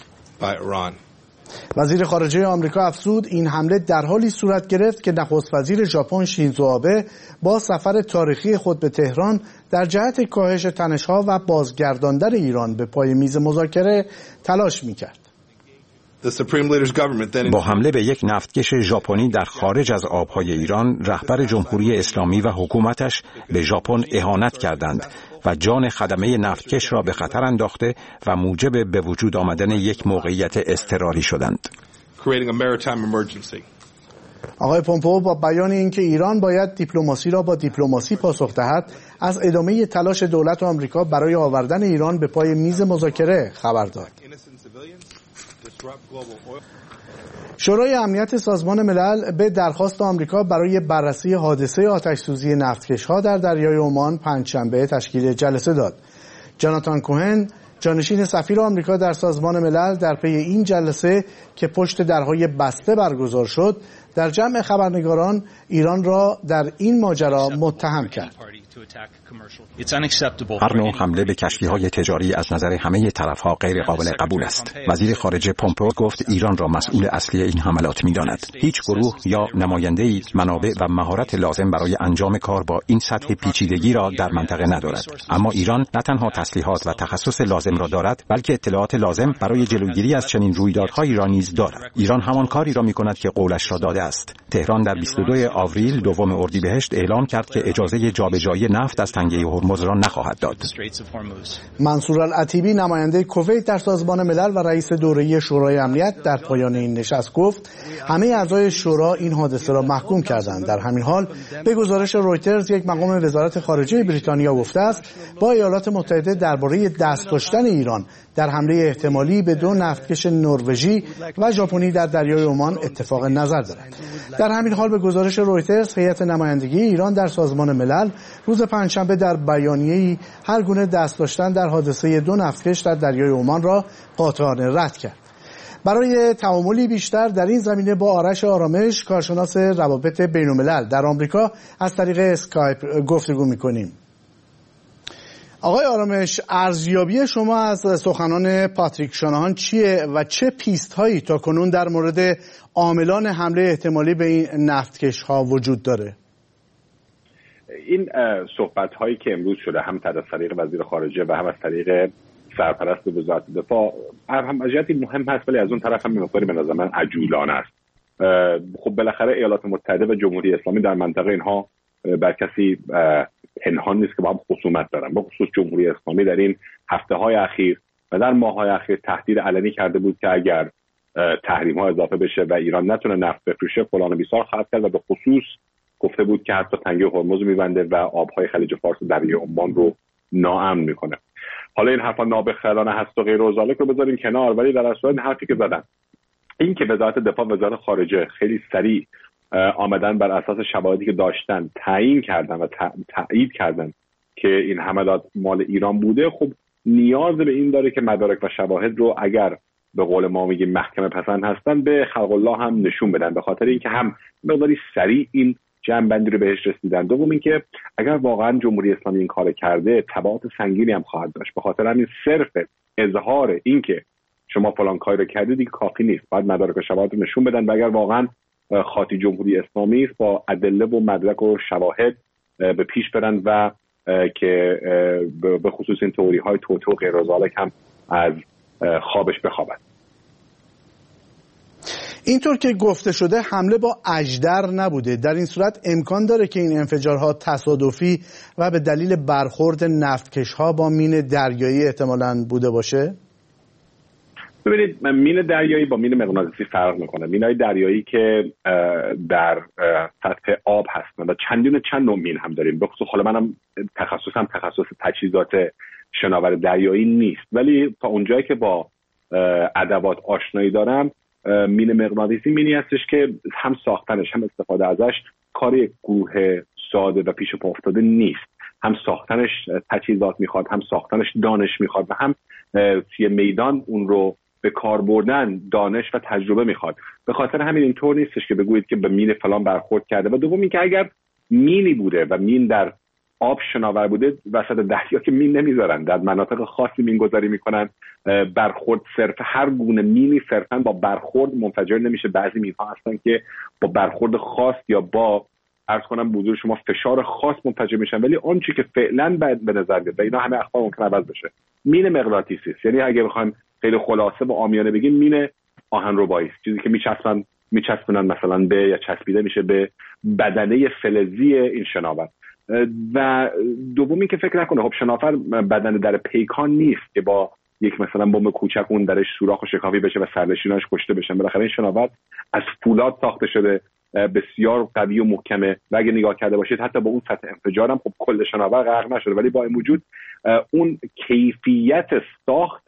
وزیر خارجه آمریکا افزود این حمله در حالی صورت گرفت که نخست وزیر ژاپن شینزو آبه با سفر تاریخی خود به تهران در جهت کاهش تنش‌ها و بازگرداندن ایران به پای میز مذاکره تلاش می‌کرد. با حمله به یک نفتکش ژاپنی در خارج از آبهای ایران، رهبر جمهوری اسلامی و حکومتش به ژاپن اهانت کردند و جان خدمه نفتکش را به خطر انداخته و موجب به وجود آمدن یک موقعیت اضطراری شدند. آقای پومپئو با بیان اینکه ایران باید دیپلماسی را با دیپلماسی پاسخ دهد، از ادامه تلاش دولت آمریکا برای آوردن ایران به پای میز مذاکره خبر داد. شورای امنیت سازمان ملل به درخواست آمریکا برای بررسی حادثه آتش سوزی نفتکش‌ها در دریای عمان پنجشنبه تشکیل جلسه داد. جاناتان کوهن، جانشین سفیر آمریکا در سازمان ملل، در پی این جلسه که پشت درهای بسته برگزار شد، در جمع خبرنگاران ایران را در این ماجرا متهم کرد. هر نوع حمله به کشتی‌های تجاری از نظر همه طرف‌ها غیر قابل قبول است. وزیر خارجه پومپئو گفت ایران را مسئول اصلی این حملات می‌داند. هیچ گروه یا نماینده‌ای منابع و مهارت لازم برای انجام کار با این سطح پیچیدگی را در منطقه ندارد. اما ایران نه تنها تسلیحات و تخصص لازم را دارد، بلکه اطلاعات لازم برای جلوگیری از چنین رویدادهایی را نیز دارد. ایران همان کاری را می‌کند که قولش را داده است. تهران در 22 آوریل دوم اردیبهشت اعلام کرد که اجازه جابجایی رهایی نفت از تنگه هرمز را نخواهد داد. منصور العتیبی نماینده کویت در سازمان ملل و رئیس دوره شورای امنیت در پایان این نشست گفت همه اعضای شورا این حادثه را محکوم کردند. در همین حال به گزارش رویترز یک مقام وزارت خارجه بریتانیا گفته است با ایالات متحده درباره دست داشتن ایران در حمله احتمالی به 2 نفتکش نروژی و ژاپنی در دریای عمان اتفاق نظر دارد. در همین حال به گزارش رویترز هیئت نمایندگی ایران در سازمان ملل روز پنجشنبه در بیانیه‌ای هر گونه دست داشتن در حادثه 2 نفتکش در دریای عمان را قاطعانه رد کرد. برای تعاملی بیشتر در این زمینه با آرش آرامش کارشناس روابط بین‌الملل در آمریکا از طریق اسکایپ گفتگو می‌کنیم. آقای آرامش، ارزیابی شما از سخنان پاتریک شاناهان چیه و چه پیست‌هایی تا کنون در مورد عاملان حمله احتمالی به این نفتکش‌ها وجود داره؟ این صحبت‌هایی که امروز شده هم از طریق وزیر خارجه و هم از طریق سرپرست وزارت دفاع هم از جهتی مهم هست، ولی از اون طرف هم می‌خوره به نظر من عجولانه است. خب بالاخره ایالات متحده و جمهوری اسلامی در منطقه اینها بر کسی پنهان نیست که با هم خصومت دارن. با خصوص جمهوری اسلامی در این هفته‌های اخیر و در ماه‌های اخیر تهدید علنی کرده بود که اگر تحریم‌ها اضافه بشه و ایران نتونه نفت بفروشه فلان و بیسار خواهد کرد و به خصوص گفته بود که حتی تنگه هرمز می‌بنده و آب‌های خلیج فارس و دریای عمان رو ناامن می‌کنه. حالا این حرفا نابخردانه هست و غیر و ذالک رو بذاریم کنار، ولی در اصل این حرفی که زدن این که وزارت دفاع و وزارت خارجه خیلی سریع آمدن بر اساس شواهدی که داشتن تعیین کردن و تایید کردن که این حملات مال ایران بوده، خب نیاز به این داره که مدارک و شواهد رو اگر به قول ما میگیم محکمه پسند هستن به خلق الله هم نشون بدن، به خاطر اینکه هم مقداری سریع این جمع‌بندی رو بهش رسیدن. دوم اینکه اگر واقعا جمهوری اسلامی این کار کرده تبعات سنگینی هم خواهد داشت. به خاطر همین صرف اظهار اینکه شما فلان کاری رو کردید دیگه کافی نیست، باید مدارک و شواهد رو نشون بدن و اگر واقعا خاطی جمهوری اسلامی است با ادله و مدرک و شواهد به پیش برن و که به خصوص این تئوری های توتو و غیر و ذالک هم از خوابش بخوابد. اینطور که گفته شده حمله با اژدر نبوده. در این صورت امکان داره که این انفجارها تصادفی و به دلیل برخورد نفتکش‌ها با مین دریایی احتمالاً بوده باشه؟ ببینید مین دریایی با مین مغناطیسی فرق میکنه. مینای دریایی که در سطح آب هستن و چند نوع مین هم داریم. به خصوص حالا منم تخصص تجهیزات شناور دریایی نیست، ولی تا اونجایی که با ادوات آشنایی دارم مین مغناطیسی مینی هستش که هم ساختنش هم استفاده ازش کار گروه ساده و پیش پا افتاده نیست. هم ساختنش تجهیزات میخواد، هم ساختنش دانش میخواد و هم توی میدان اون رو به کار بردن دانش و تجربه میخواد. به خاطر همین اینطور نیستش که بگویید که به مین فلان برخورد کرده. و دوم اینکه اگر مینی بوده و مین در آب شناور بوده وسط دریا که مین نمیذارن، در مناطق خاصی مین گذاری میکنن. برخورد صرف هر گونه مینی صرفا با برخورد منفجر نمیشه. بعضی مین‌ها هستن که با برخورد خاص یا با عرض کنم بزرگ شما فشار خاص منفجر میشن، ولی اون چیزی که فعلا به نظر میاد و اینا همه اخبار ممکن عوض بشه مین مغناطیسی است. یعنی اگه بخوایم خیلی خلاصه و عامیانه بگیم مین آهنربایی است، چیزی که میچسبونن مثلا به یا چسبیده میشه به بدنه فلزی این شناور. و دومی که فکر نکنه خب شناور بدن در پیکان نیست که با یک مثلا بمب کوچک اون درش سوراخ و شکافی بشه و سرنشیناش کشته بشن. بالاخره این شناور از فولاد ساخته شده، بسیار قوی و محکمه و اگه نگاه کرده باشید حتی با اون سطح انفجار هم خب کل شناور غرق نشده، ولی با این وجود اون کیفیت ساخت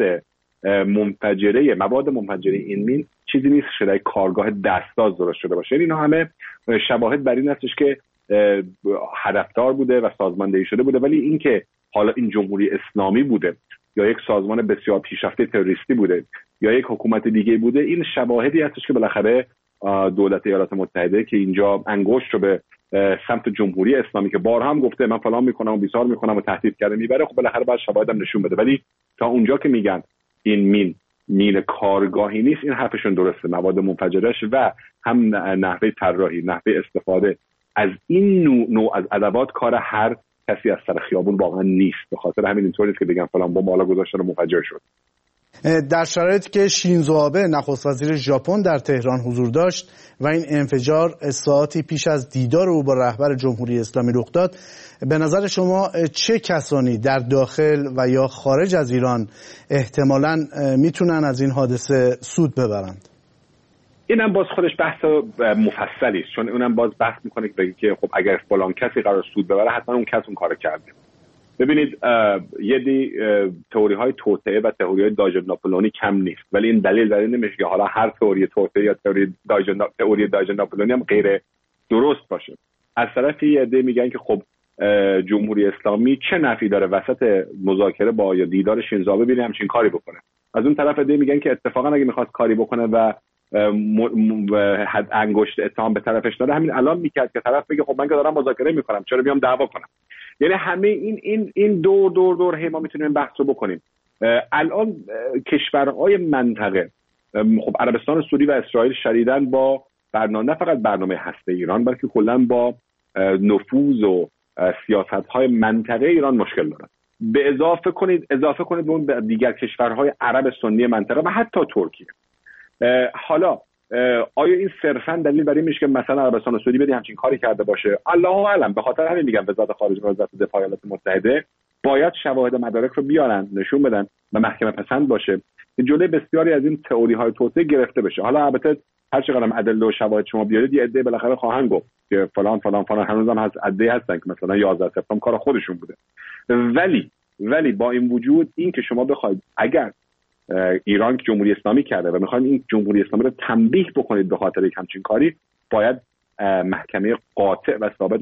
مواد منفجره این مین چیزی نیست شده کارگاه دستساز درست شده باشه. اینا همه شواهد بر این هستش که هدفدار بوده و سازماندهی شده بوده، ولی اینکه حالا این جمهوری اسلامی بوده یا یک سازمان بسیار پیشرفته تروریستی بوده یا یک حکومت دیگه بوده، این شواهدی هستش که بالاخره دولت ایالات متحده که اینجا انگشت رو به سمت جمهوری اسلامی که بارها هم گفته من فلان میکنم و بیسار میکنم و تهدید کرده میبره، خب بالاخره باید شواهدم نشون بده. ولی تا اونجا که میگن این مین کارگاهی نیست، این حرفشون درسته. مواد منفجرش و هم نحوه طراحی، نحوه استفاده از این نوع از ادوات کار هر کسی از سر خیابون واقعا نیست. به خاطر همین اینطوریه که بگن فلان بمب بالا گذاشتن و منفجر شد. در شرایطی که شینزو آبه نخست وزیر ژاپن در تهران حضور داشت و این انفجار ساعتی پیش از دیدار او با رهبر جمهوری اسلامی رخ داد، به نظر شما چه کسانی در داخل و یا خارج از ایران احتمالاً میتونن از این حادثه سود ببرند؟ اینم باز خودش بحث مفصلی است، چون اونم باز بحث میکنه که خب اگر فلان کسی قرار سود ببره حتما اون کس اون کارو کرده. ببینید یه تئوری های توطئه و تئوری های دایژن ناپولونی کم نیست، ولی این دلیل در این نمیشه که حالا هر تئوری توطئه یا تئوری دایژن ناپولونی هم غیر درست باشه. از طرفی یه عده میگن که خب جمهوری اسلامی چه نفعی داره وسط مذاکره با یا دیدار شینزو آبه ببینه همچین کاری بکنه. از اون طرف عده میگن که اتفاقا اگه میخواست کاری بکنه و انگشت اتهام به طرفش داره همین الان میکرد که طرف بگه خب من که دارم مذاکره میکنم چرا بیام دعوا کنم. یعنی همه این دور هی ما میتونیم بحث رو بکنیم. الان کشورهای منطقه خب عربستان سعودی و اسرائیل شدیداً با نه فقط برنامه هسته ایران بلکه کلاً با نفوذ و سیاست‌های منطقه ایران مشکل دارن. به اضافه کنید به اون دیگر کشورهای عرب سنی منطقه و حتی ترکیه. حالا آیا این صرفاً دلیل بر این میشه که مثلا عربستان سعودی بدی همچین کاری کرده باشه؟ الله اعلم. به خاطر همین میگم وزارت خارجه و وزارت دفاع ایالات متحده باید شواهد مدارک رو بیارن، نشون بدن و محکمه پسند باشه که جلوی بسیاری از این تئوری های توطئه گرفته بشه. حالا البته هر چقدر ادله و شواهد شما بیارید یه عده بالاخره خواهند گفت که فلان هنوزم هست عده هستن که مثلا 11 سپتامبر کار خودشون بوده. ولی با این وجود این که شما بخواید اگر ایران که جمهوری اسلامی کرده و میخواین این جمهوری اسلامی رو تنبیه بکنید به خاطر یک همچین کاری، باید محکمه قاطع و ثابت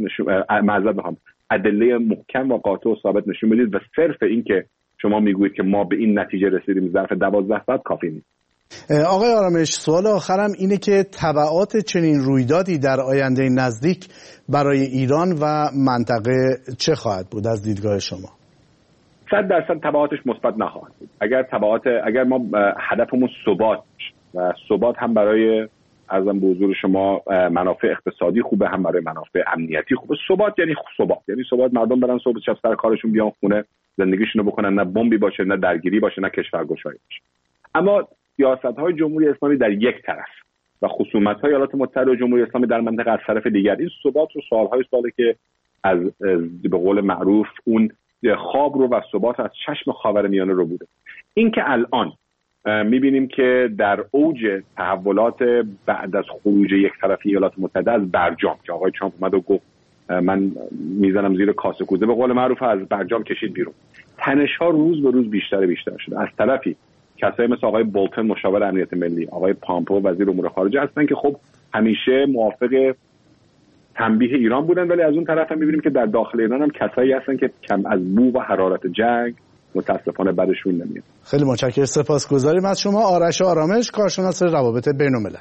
ادله محکم و قاطع و ثابت نشون بدید و صرف این که شما میگویید که ما به این نتیجه رسیدیم ظرف 12 ساعت کافی نیست. آقای آرامش، سوال آخرم اینه که تبعات چنین رویدادی در آینده نزدیک برای ایران و منطقه چه خواهد بود از دیدگاه شما؟ 100% تبعاتش مثبت نخواهد بود. اگر ما هدفمون ثبات هم برای ارزم به حضور شما منافع اقتصادی خوبه، هم برای منافع امنیتی خوبه. ثبات یعنی ثبات مردم برن صبح شب سر کارشون بیان خونه زندگیشونو بکنن، نه بمبی باشه، نه درگیری باشه، نه کشورگشایی باشه. اما سیاست‌های جمهوری اسلامی در یک طرف و خصومت‌های ایالات متحده و جمهوری اسلامی در منطقه از طرف دیگر، این ثبات رو ساله که از به قول معروف اون خواب رو و ثبات از چشم خاورمیانه رو بوده. این که الان می‌بینیم که در اوج تحولات بعد از خروج یک طرفی ایالات متحده از برجام که آقای ترامپ اومد و گفت من میزنم زیر کاسه کوزه، به قول معروف از برجام کشید بیرون، تنش‌ها روز به روز بیشتر شده. از طرفی کسایی مثل آقای بولتن مشاور امنیت ملی، آقای پامپو وزیر امور خارجه هستن که خب همیشه موافق تنبیه ایران بودن، ولی از اون طرف هم می‌بینیم که در داخل ایران هم کسایی هستن که کم از بو و حرارت جنگ متاسفانه بعدشون نمیاد. خیلی متشکرم، سپاسگزاریم از شما آرش آرامش، کارشناس روابط بین‌الملل.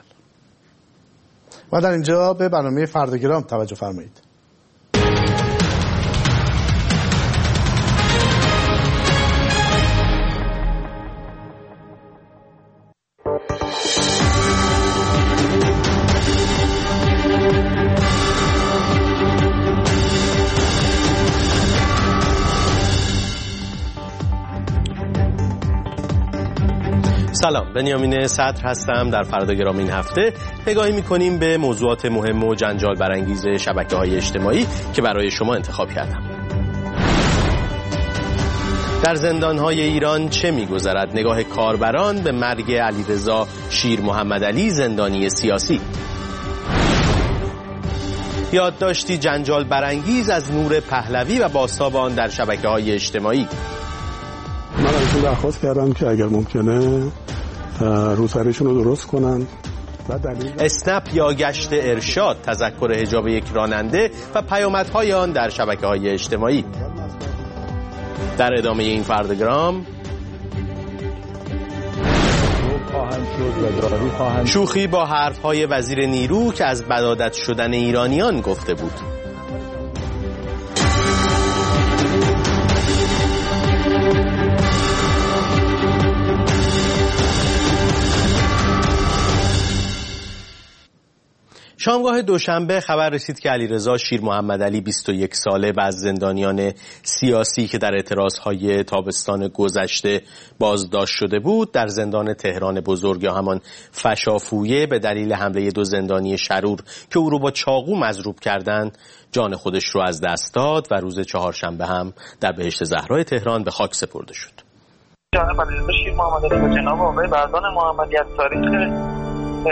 و در اینجا به برنامه فرداگرام توجه فرمایید. سلام، بنیامین صدر هستم. در فرداگرام این هفته نگاهی می‌کنیم به موضوعات مهم و جنجال برانگیز شبکه‌های اجتماعی که برای شما انتخاب کردم. در زندان‌های ایران چه می‌گذرد؟ نگاه کاربران به مرگ علیرضا شیر محمدعلی زندانی سیاسی. یادداشتی جنجال برانگیز از نور پهلوی و بازتاب آن در شبکه‌های اجتماعی. من ازشون درخواست کردم که اگر ممکنه روسریشون رو درست کنن. اسنپ یا گشت ارشاد، تذکر حجاب یک راننده و پیامدهای آن در شبکه‌های اجتماعی. در ادامه این فرداگرام شوخی با حرفهای وزیر نیرو که از بدادت شدن ایرانیان گفته بود. شامگاه دوشنبه خبر رسید که علیرضا شیر محمدعلی 21 ساله و از زندانیان سیاسی که در اعتراضهای تابستان گذشته بازداشت شده بود در زندان تهران بزرگ یا همان فشافویه به دلیل حمله 2 زندانی شرور که او رو با چاقو مضروب کردند جان خودش رو از دست داد و روز چهارشنبه هم در بهشت زهرای تهران به خاک سپرده شد. جناب علیرضا شیر محمدعلی و جناب آقای برزان محمدی از تاریخ 23/12/97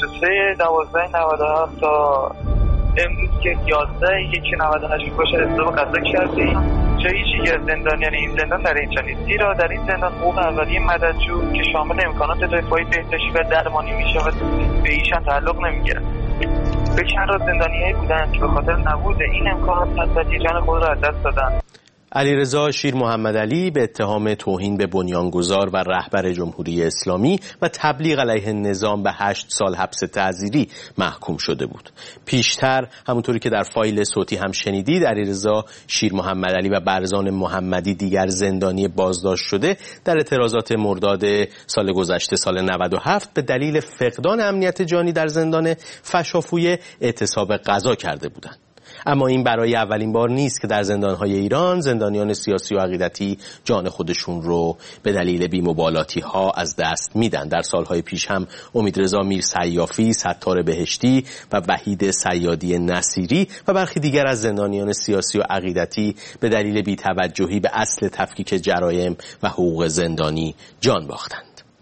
تا امروز که 11/1/98 باشه اصدام قضا کردیم. جایی چیزی از زندانیان این زندان در اینجا نیست. زیرا در این زندان حقوق اولیه مددجو که شامل امکانات دفاعی بهداشتی و درمانی میشود به ایشان تعلق نمیگیرد. به چند راز زندانیایی بودند که به خاطر نبود این امکانات مددی جان خود را از دست دادند. علیرضا شیر محمدعلی به اتهام توهین به بنیانگذار و رهبر جمهوری اسلامی و تبلیغ علیه نظام به 8 سال حبس تعزیری محکوم شده بود. پیشتر همونطوری که در فایل صوتی هم شنیدید علیرضا شیر محمدعلی و برزان محمدی دیگر زندانی بازداشت شده در اعتراضات مرداد سال گذشته سال 97 به دلیل فقدان امنیت جانی در زندان فشافویه اعتصاب غذا کرده بودند. اما این برای اولین بار نیست که در زندان‌های ایران زندانیان سیاسی و عقیدتی جان خودشون رو به دلیل بی‌مبالاتی‌ها از دست میدن. در سالهای پیش هم امیدرضا میرسیافی، ستار بهشتی و وحید صیادی نصیری و برخی دیگر از زندانیان سیاسی و عقیدتی به دلیل بی‌توجهی به اصل تفکیک جرایم و حقوق زندانی جان باختند.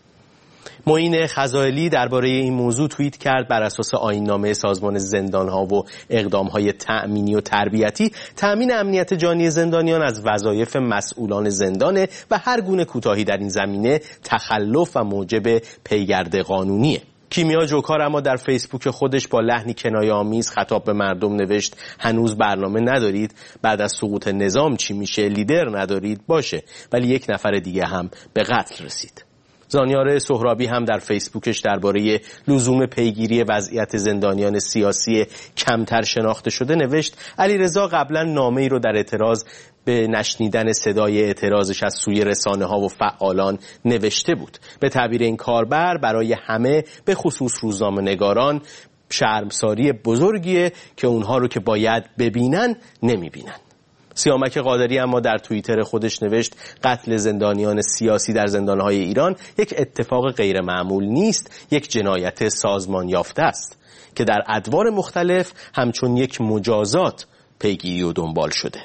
معین خزائلی درباره این موضوع توییت کرد بر اساس آیین‌نامه سازمان زندان‌ها و اقدام‌های تأمینی و تربیتی تأمین امنیت جانی زندانیان از وظایف مسئولان زندانه و هر گونه کوتاهی در این زمینه تخلف و موجب پیگرد قانونیه. کیمیا جوکار اما در فیسبوک خودش با لحنی کنایه‌آمیز خطاب به مردم نوشت هنوز برنامه ندارید؟ بعد از سقوط نظام چی میشه؟ لیدر ندارید؟ باشه، ولی یک نفر دیگه هم به قتل رسید. زانیار سهرابی هم در فیسبوکش درباره لزوم پیگیری وضعیت زندانیان سیاسی کمتر شناخته شده نوشت علیرضا قبلا نامه‌ای رو در اعتراض به نشنیدن صدای اعتراضش از سوی رسانه‌ها و فعالان نوشته بود. به تعبیر این کاربر برای همه به خصوص روزنامه‌نگاران شرمساری بزرگیه که اونها رو که باید ببینن نمیبینن. سیامک قادری اما در توییتر خودش نوشت قتل زندانیان سیاسی در زندانهای ایران یک اتفاق غیر معمول نیست، یک جنایت سازمان یافته است که در ادوار مختلف همچون یک مجازات پیگیری و دنبال شده.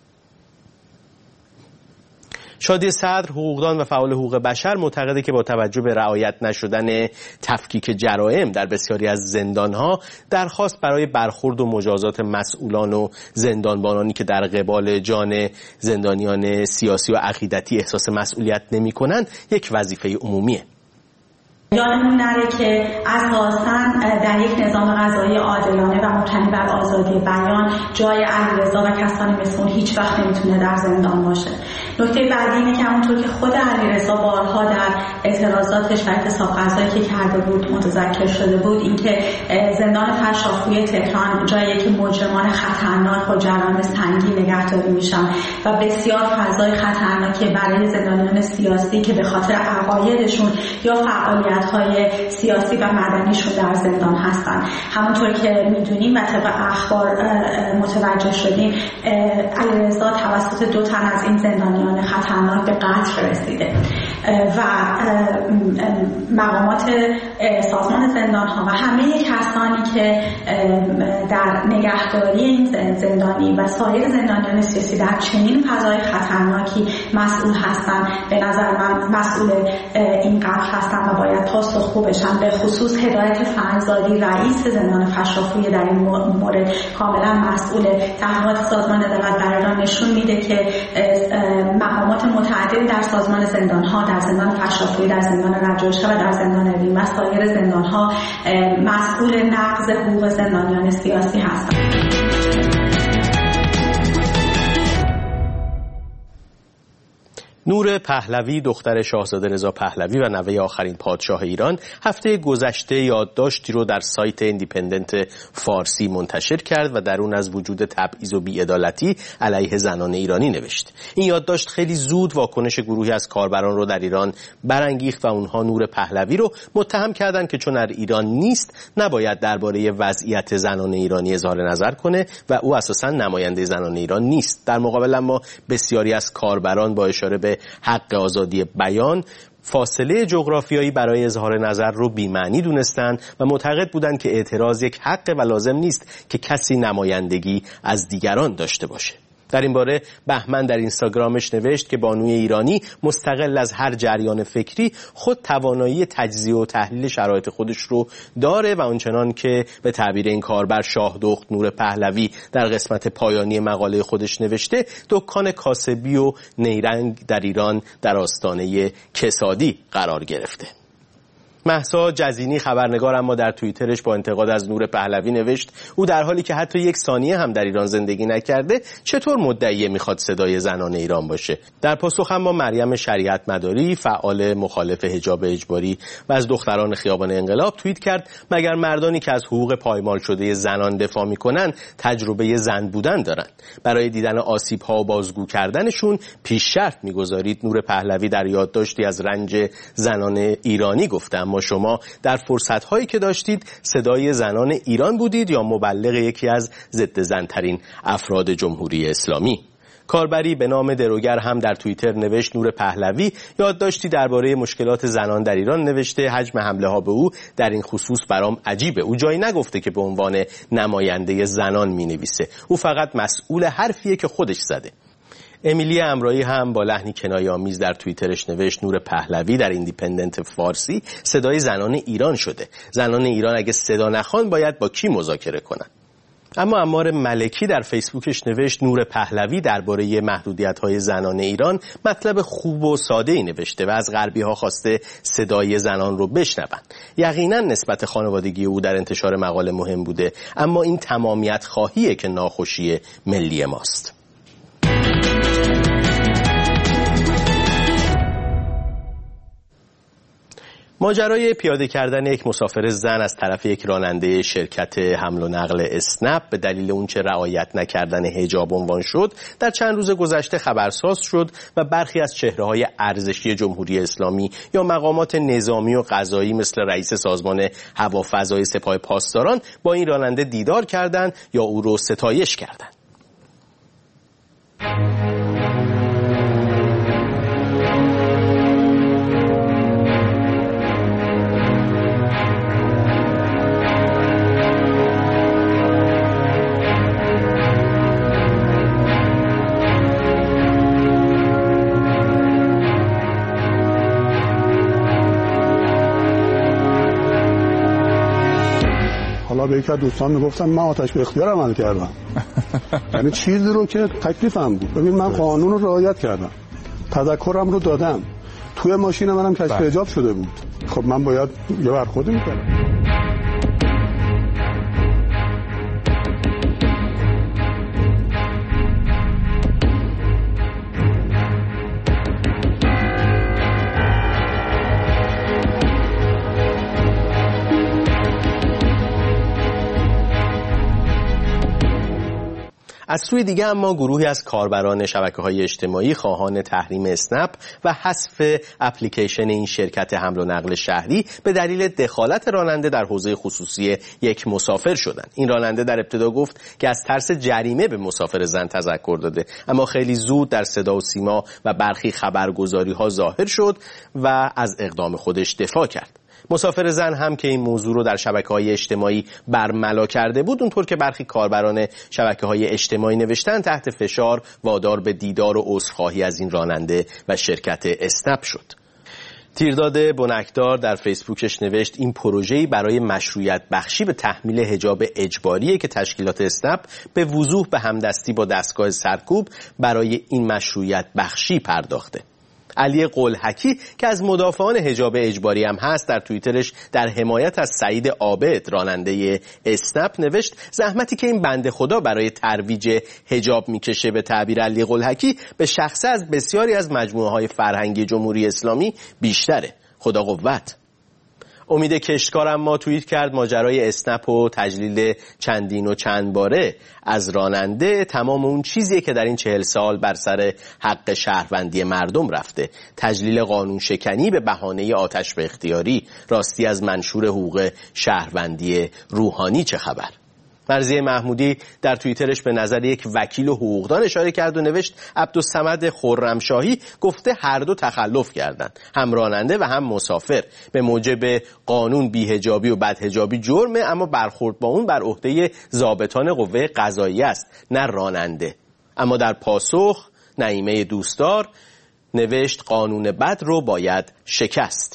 شادی صدر حقوقدان و فعال حقوق بشر معتقده که با توجه به رعایت نشدن تفکیک جرایم در بسیاری از زندانها درخواست برای برخورد و مجازات مسئولان و زندانبانانی که در قبال جان زندانیان سیاسی و عقیدتی احساس مسئولیت نمی‌کنند یک وظیفه عمومیه. یادمون نره که اساساً در یک نظام قضایی عادلانه و مبتنی بر آزادی بیان جای علیرضا و کسانی مثل اون هیچ وقت نمیتونه در زندان باشه. نکته بعدی اینه که همونطور که خود علیرضا بارها در اعتراضاتش و اعتصاب غذایی که کرده بود متذکر شده بود، اینکه زندان فشافویه تهران جایی که مجرمان خطرناک و جرایم سنگین نگهداری میشن و بسیار فضای خطرناکی برای زندانیان سیاسی که به خاطر عقایدشون یا فعالیت‌های سیاسی و مدنیشون در زندان هستن. همونطور که میدونیم و طبق اخبار متوجه شدیم علیرضا توسط 2 تن از این زندانیان خطرناک به قتل رسیده و مقامات سازمان زندان‌ها و همه کسانی که در نگهداری این زندانی و سایر زندانیان سیاسی در چنین فضای خطرناکی مسئول هستند، به نظر من مسئول این قتل هستند و باید پاسخگو بشن. به خصوص هدایت فرزادی رئیس زندان فشافویه در این مورد کاملا مسئول. تحقیقات سازمان عدالت در ایران نشون میده که مقامات متعدد در سازمان زندان‌ها، در زندان فشافویه، در زندان رجاش‌ها و در زندان ریم و سایر زندان‌ها مسئول نقض حقوق زندانیان سیاسی هستند. نور پهلوی دختر شاهزاده رضا پهلوی و نوه آخرین پادشاه ایران هفته گذشته یادداشتی رو در سایت ایندیپندنت فارسی منتشر کرد و در اون از وجود تبعیض و بی‌عدالتی علیه زنان ایرانی نوشت. این یادداشت خیلی زود واکنش گروهی از کاربران رو در ایران برانگیخت و اونها نور پهلوی رو متهم کردند که چون در ایران نیست نباید درباره وضعیت زنان ایرانی اظهار نظر کنه و او اساساً نماینده زنان ایران نیست. در مقابل اما بسیاری از کاربران با اشاره به حق آزادی بیان فاصله جغرافیایی برای اظهار نظر رو بی‌معنی دونستن و معتقد بودند که اعتراض یک حق و لازم نیست که کسی نمایندگی از دیگران داشته باشه. در این باره بهمن در اینستاگرامش نوشت که بانوی ایرانی مستقل از هر جریان فکری خود توانایی تجزیه و تحلیل شرایط خودش رو داره و آنچنان که به تعبیر این کاربر شاهدخت نور پهلوی در قسمت پایانی مقاله خودش نوشته، دکان کاسبی و نیرنگ در ایران در آستانه کسادی قرار گرفته. مهسا جزینی خبرنگار اما در توییترش با انتقاد از نور پهلوی نوشت او در حالی که حتی یک ثانیه هم در ایران زندگی نکرده چطور مدعی میخواد صدای زنان ایران باشه. در پاسخ اما مریم شریعت مداری فعال مخالف حجاب اجباری و از دختران خیابان انقلاب توییت کرد مگر مردانی که از حقوق پایمال شده زنان دفاع میکنن تجربه زن بودن دارن؟ برای دیدن آسیب ها و بازگو کردنشون پیش شرط میگذارید نور پهلوی در یادداشتی از رنج زنان ایرانی گفتم. اما شما در فرصت‌هایی که داشتید صدای زنان ایران بودید یا مبلغ یکی از ضد زن‌ترین افراد جمهوری اسلامی؟ کاربری به نام دروگر هم در توییتر نوشت نور پهلوی یادداشتی درباره مشکلات زنان در ایران نوشته. حجم حمله ها به او در این خصوص برام عجیبه. او جایی نگفته که به عنوان نماینده زنان می‌نویسه. او فقط مسئول حرفیه که خودش زده. امیلی امرایی هم با لحنی کنایه‌آمیز در توییترش نوشت نور پهلوی در ایندیپندنت فارسی صدای زنان ایران شده. زنان ایران اگه صدا نخوان باید با کی مذاکره کنن؟ اما عمار ملکی در فیسبوکش نوشت نور پهلوی درباره محدودیت‌های زنان ایران مطلب خوب و ساده‌ای نوشته و از غربی‌ها خواسته صدای زنان رو بشنون. یقینا نسبت خانوادگی او در انتشار مقاله مهم بوده، اما این تمامیت خواهیه که ناخوشی ملی ماست. ماجرای پیاده کردن یک مسافر زن از طرف یک راننده شرکت حمل و نقل اسنپ به دلیل اونچه رعایت نکردن حجاب عنوان شد در چند روز گذشته خبرساز شد و برخی از چهره‌های ارزشی جمهوری اسلامی یا مقامات نظامی و قضایی مثل رئیس سازمان هوافضای سپاه پاسداران با این راننده دیدار کردند یا او رو ستایش کردند. به یکی از دوستان میگفتم من آتش به اختیار عمل کردم. یعنی چیزی رو که تکلیفم بود. ببین من قانون رو رعایت کردم، تذکرم رو دادم، توی ماشین منم کشف حجاب شده بود. خب من باید یه برخوردی میکنم. از سوی دیگه اما گروهی از کاربران شبکه‌های اجتماعی خواهان تحریم اسنپ و حذف اپلیکیشن این شرکت حمل و نقل شهری به دلیل دخالت راننده در حوزه خصوصی یک مسافر شدند. این راننده در ابتدا گفت که از ترس جریمه به مسافر زن تذکر داده، اما خیلی زود در صدا و سیما و برخی خبرگزاری‌ها ظاهر شد و از اقدام خودش دفاع کرد. مسافر زن هم که این موضوع رو در شبکه‌های اجتماعی برملا کرده بود، اونطور که برخی کاربران شبکه‌های اجتماعی نوشتن تحت فشار وادار به دیدار و عذرخواهی از این راننده و شرکت اسنپ شد. تیرداد بنکدار در فیسبوکش نوشت این پروژه‌ای برای مشروعیت بخشی به تحمیل حجاب اجباریه که تشکیلات اسنپ به وضوح به همدستی با دستگاه سرکوب برای این مشروعیت بخشی پرداخته. علی قلحکی که از مدافعان حجاب اجباری هم هست در توییترش در حمایت از سعید عابد راننده اسنپ نوشت زحمتی که این بنده خدا برای ترویج حجاب میکشه به تعبیر علی قلحکی به شخصه از بسیاری از مجموعه‌های فرهنگی جمهوری اسلامی بیشتره. خدا قوت. امید کشتکار اما توییت کرد ماجرای اسنپ و تجلیل چندین و چند باره از راننده تمام اون چیزیه که در این 40 سال بر سر حق شهروندی مردم رفته. تجلیل قانون شکنی به بهانه آتش به اختیاری. راستی از منشور حقوق شهروندی روحانی چه خبر؟ مرضیه محمودی در توییترش به نظر یک وکیل و حقوقدان اشاره کرد و نوشت عبدالصمد خرمشاهی گفته هر دو تخلف کردند، هم راننده و هم مسافر. به موجب قانون بی‌حجابی و بدحجابی جرمه، اما برخورد با اون بر عهده ضابطان قوه قضاییه است نه راننده. اما در پاسخ نعیمه دوستدار نوشت قانون بد رو باید شکست.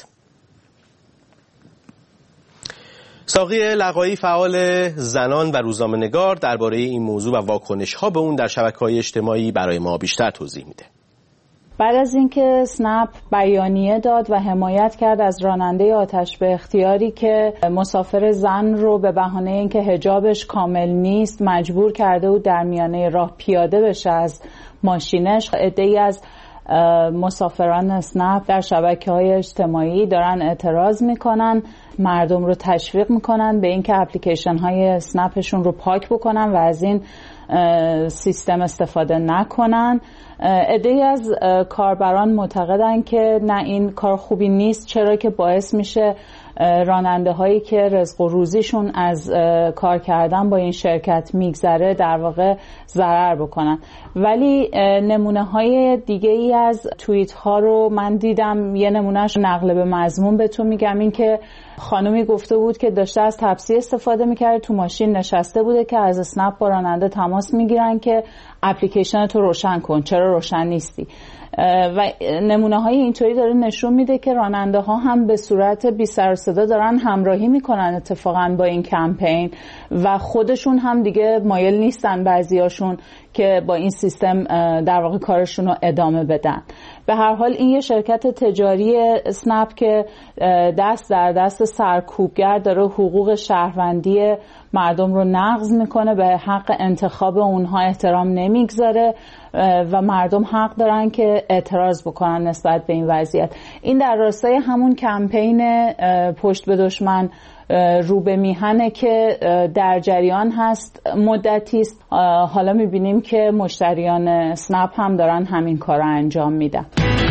ساقی لقایی فعال زنان و روزنامه‌نگار درباره این موضوع و واکنش‌ها به اون در شبکه‌های اجتماعی برای ما بیشتر توضیح میده. بعد از اینکه اسنپ بیانیه داد و حمایت کرد از راننده آتش به اختیاری که مسافر زن رو به بهانه اینکه حجابش کامل نیست مجبور کرده بود در میانه راه پیاده بشه از ماشینش، عده‌ای از مسافران اسنپ در شبکه‌های اجتماعی دارن اعتراض میکنن، مردم رو تشویق میکنن به اینکه اپلیکیشن‌های اسنپشون رو پاک بکنن و از این سیستم استفاده نکنن. عده‌ای از کاربران معتقدن که نه این کار خوبی نیست، چرا که باعث میشه راننده هایی که رزق و روزیشون از کار کردن با این شرکت میگذره در واقع ضرر بکنن. ولی نمونه های دیگه ای از توییت ها رو من دیدم. یه نمونهش نقل به مضمون بهتون میگم. این که خانومی گفته بود که داشته از تپسی استفاده میکرد، تو ماشین نشسته بوده که از اسنپ با راننده تماس میگیرن که اپلیکیشن تو روشن کن، چرا روشن نیستی؟ و نمونه های اینطوری داره نشون میده که راننده ها هم به صورت بی سر و صدا دارن همراهی میکنن اتفاقا با این کمپین و خودشون هم دیگه مایل نیستن بعضیاشون که با این سیستم در واقع کارشون رو ادامه بدن. به هر حال این یه شرکت تجاری اسنپ که دست در دست سرکوبگر داره حقوق شهروندی مردم رو نقض میکنه، به حق انتخاب اونها احترام نمیگذاره و مردم حق دارن که اعتراض بکنن نسبت به این وضعیت. این در راستای همون کمپین پشت به دشمن رو به میهنه که در جریان هست مدتی است. حالا میبینیم که مشتریان اسنپ هم دارن همین کار رو انجام میدن.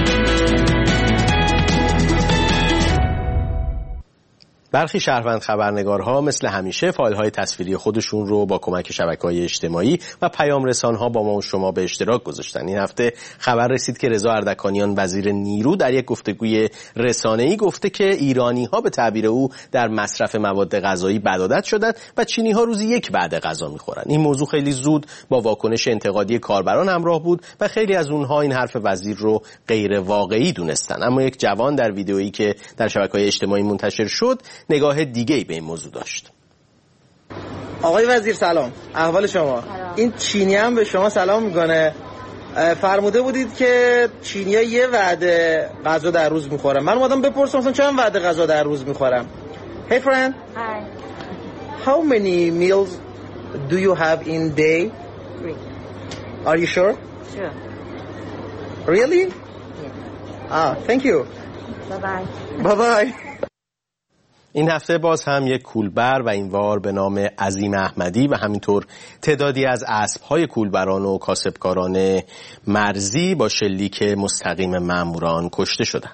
برخی شهروند خبرنگارها مثل همیشه فایل‌های تصویری خودشون رو با کمک شبکه‌های اجتماعی و پیام رسان‌ها با ما و شما به اشتراک گذاشتن. این هفته خبر رسید که رضا اردکانیان وزیر نیرو در یک گفتگوی رسانه‌ای گفته که ایرانی‌ها به تعبیر او در مصرف مواد غذایی بدعادت شدند و چینی‌ها روزی یک وعده غذا می‌خورن. این موضوع خیلی زود با واکنش انتقادی کاربران همراه بود و خیلی از اونها این حرف وزیر رو غیر واقعی دونستن. اما یک جوان در ویدئویی که در شبکه‌های اجتماعی منتشر شد نگاه دیگه‌ای به این موضوع داشت. آقای وزیر سلام، احوال شما؟ این چینی هم به شما سلام میکنه. فرموده بودید که چینی‌ها یه وعده غذا در روز میخورن. من اومدم بپرسم مثلا چند وعده غذا در روز میخورم. Hey friend. Hi. How many meals do you have in day? 3. Are you sure? Sure. Really? Yes. Thank you. Bye bye. Bye bye. این هفته باز هم یک کولبر و این بار به نام عظیم احمدی و همینطور تعدادی از اسب‌های کولبران و کاسبکاران مرزی با شلیک مستقیم ماموران کشته شدند.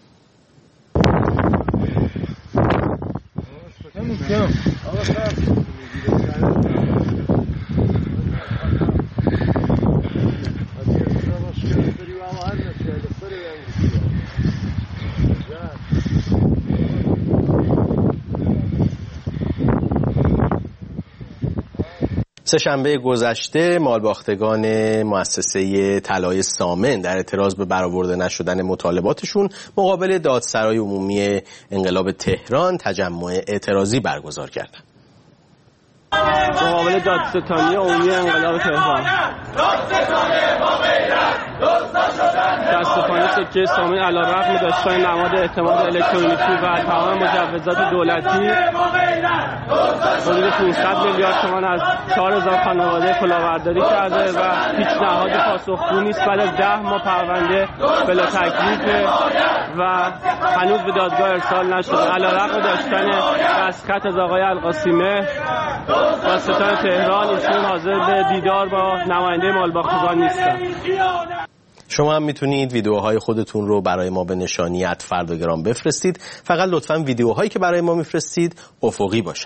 سه‌شنبه گذشته مالباختگان مؤسسه طلای سامن در اعتراض به برآورده نشدن مطالباتشون مقابل دادسرای عمومی انقلاب تهران تجمع اعتراضی برگزار کردند. مقابل دادستانی عمومی انقلاب تهران. متاسفانه سکه سامی علیرغم داشتن نماد اعتماد الکترونیکی و تمام مجوزات دولتی حدود 500 میلیارد تومان از 4000 خانواده کلاهبرداری کرده و هیچ نهادی پاسخگو نیست. بعد از 10 ماه پرونده بلا تکلیف و هنوز به دادگاه ارسال نشده. علیرغم داشتن دستخط از آقای القاسمی دادستان تهران، ایشون حاضر به دیدار با نماینده مالباختگان نیستن. شما هم میتونید ویدیوهای خودتون رو برای ما به نشانی @فرداگرام بفرستید. فقط لطفاً ویدیوهایی که برای ما میفرستید افقی باشن.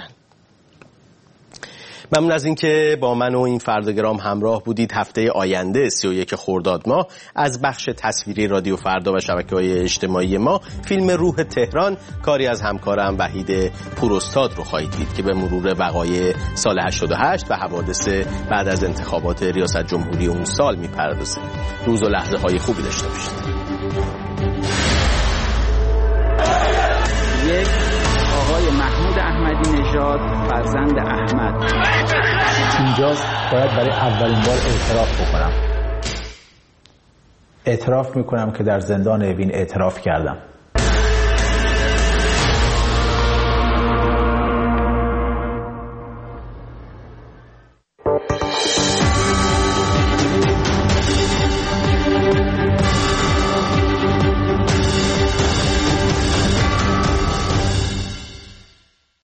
ممنون از اینکه با من و این فرداگرام همراه بودید. هفته آینده 31 خرداد ماه از بخش تصویری رادیو فردا و شبکه‌های اجتماعی ما فیلم روح تهران کاری از همکارم وحید پوراستاد رو خواهید دید که به مرور وقایع سال 88 و حوادث بعد از انتخابات ریاست جمهوری اون سال میپردازه. روز و لحظه های خوبی داشته باشید. آقای محمود احمدی نژاد فرزند احمد. اینجاست باید برای اولین بار اعتراف بکنم. اعتراف میکنم که در زندان اوین اعتراف کردم.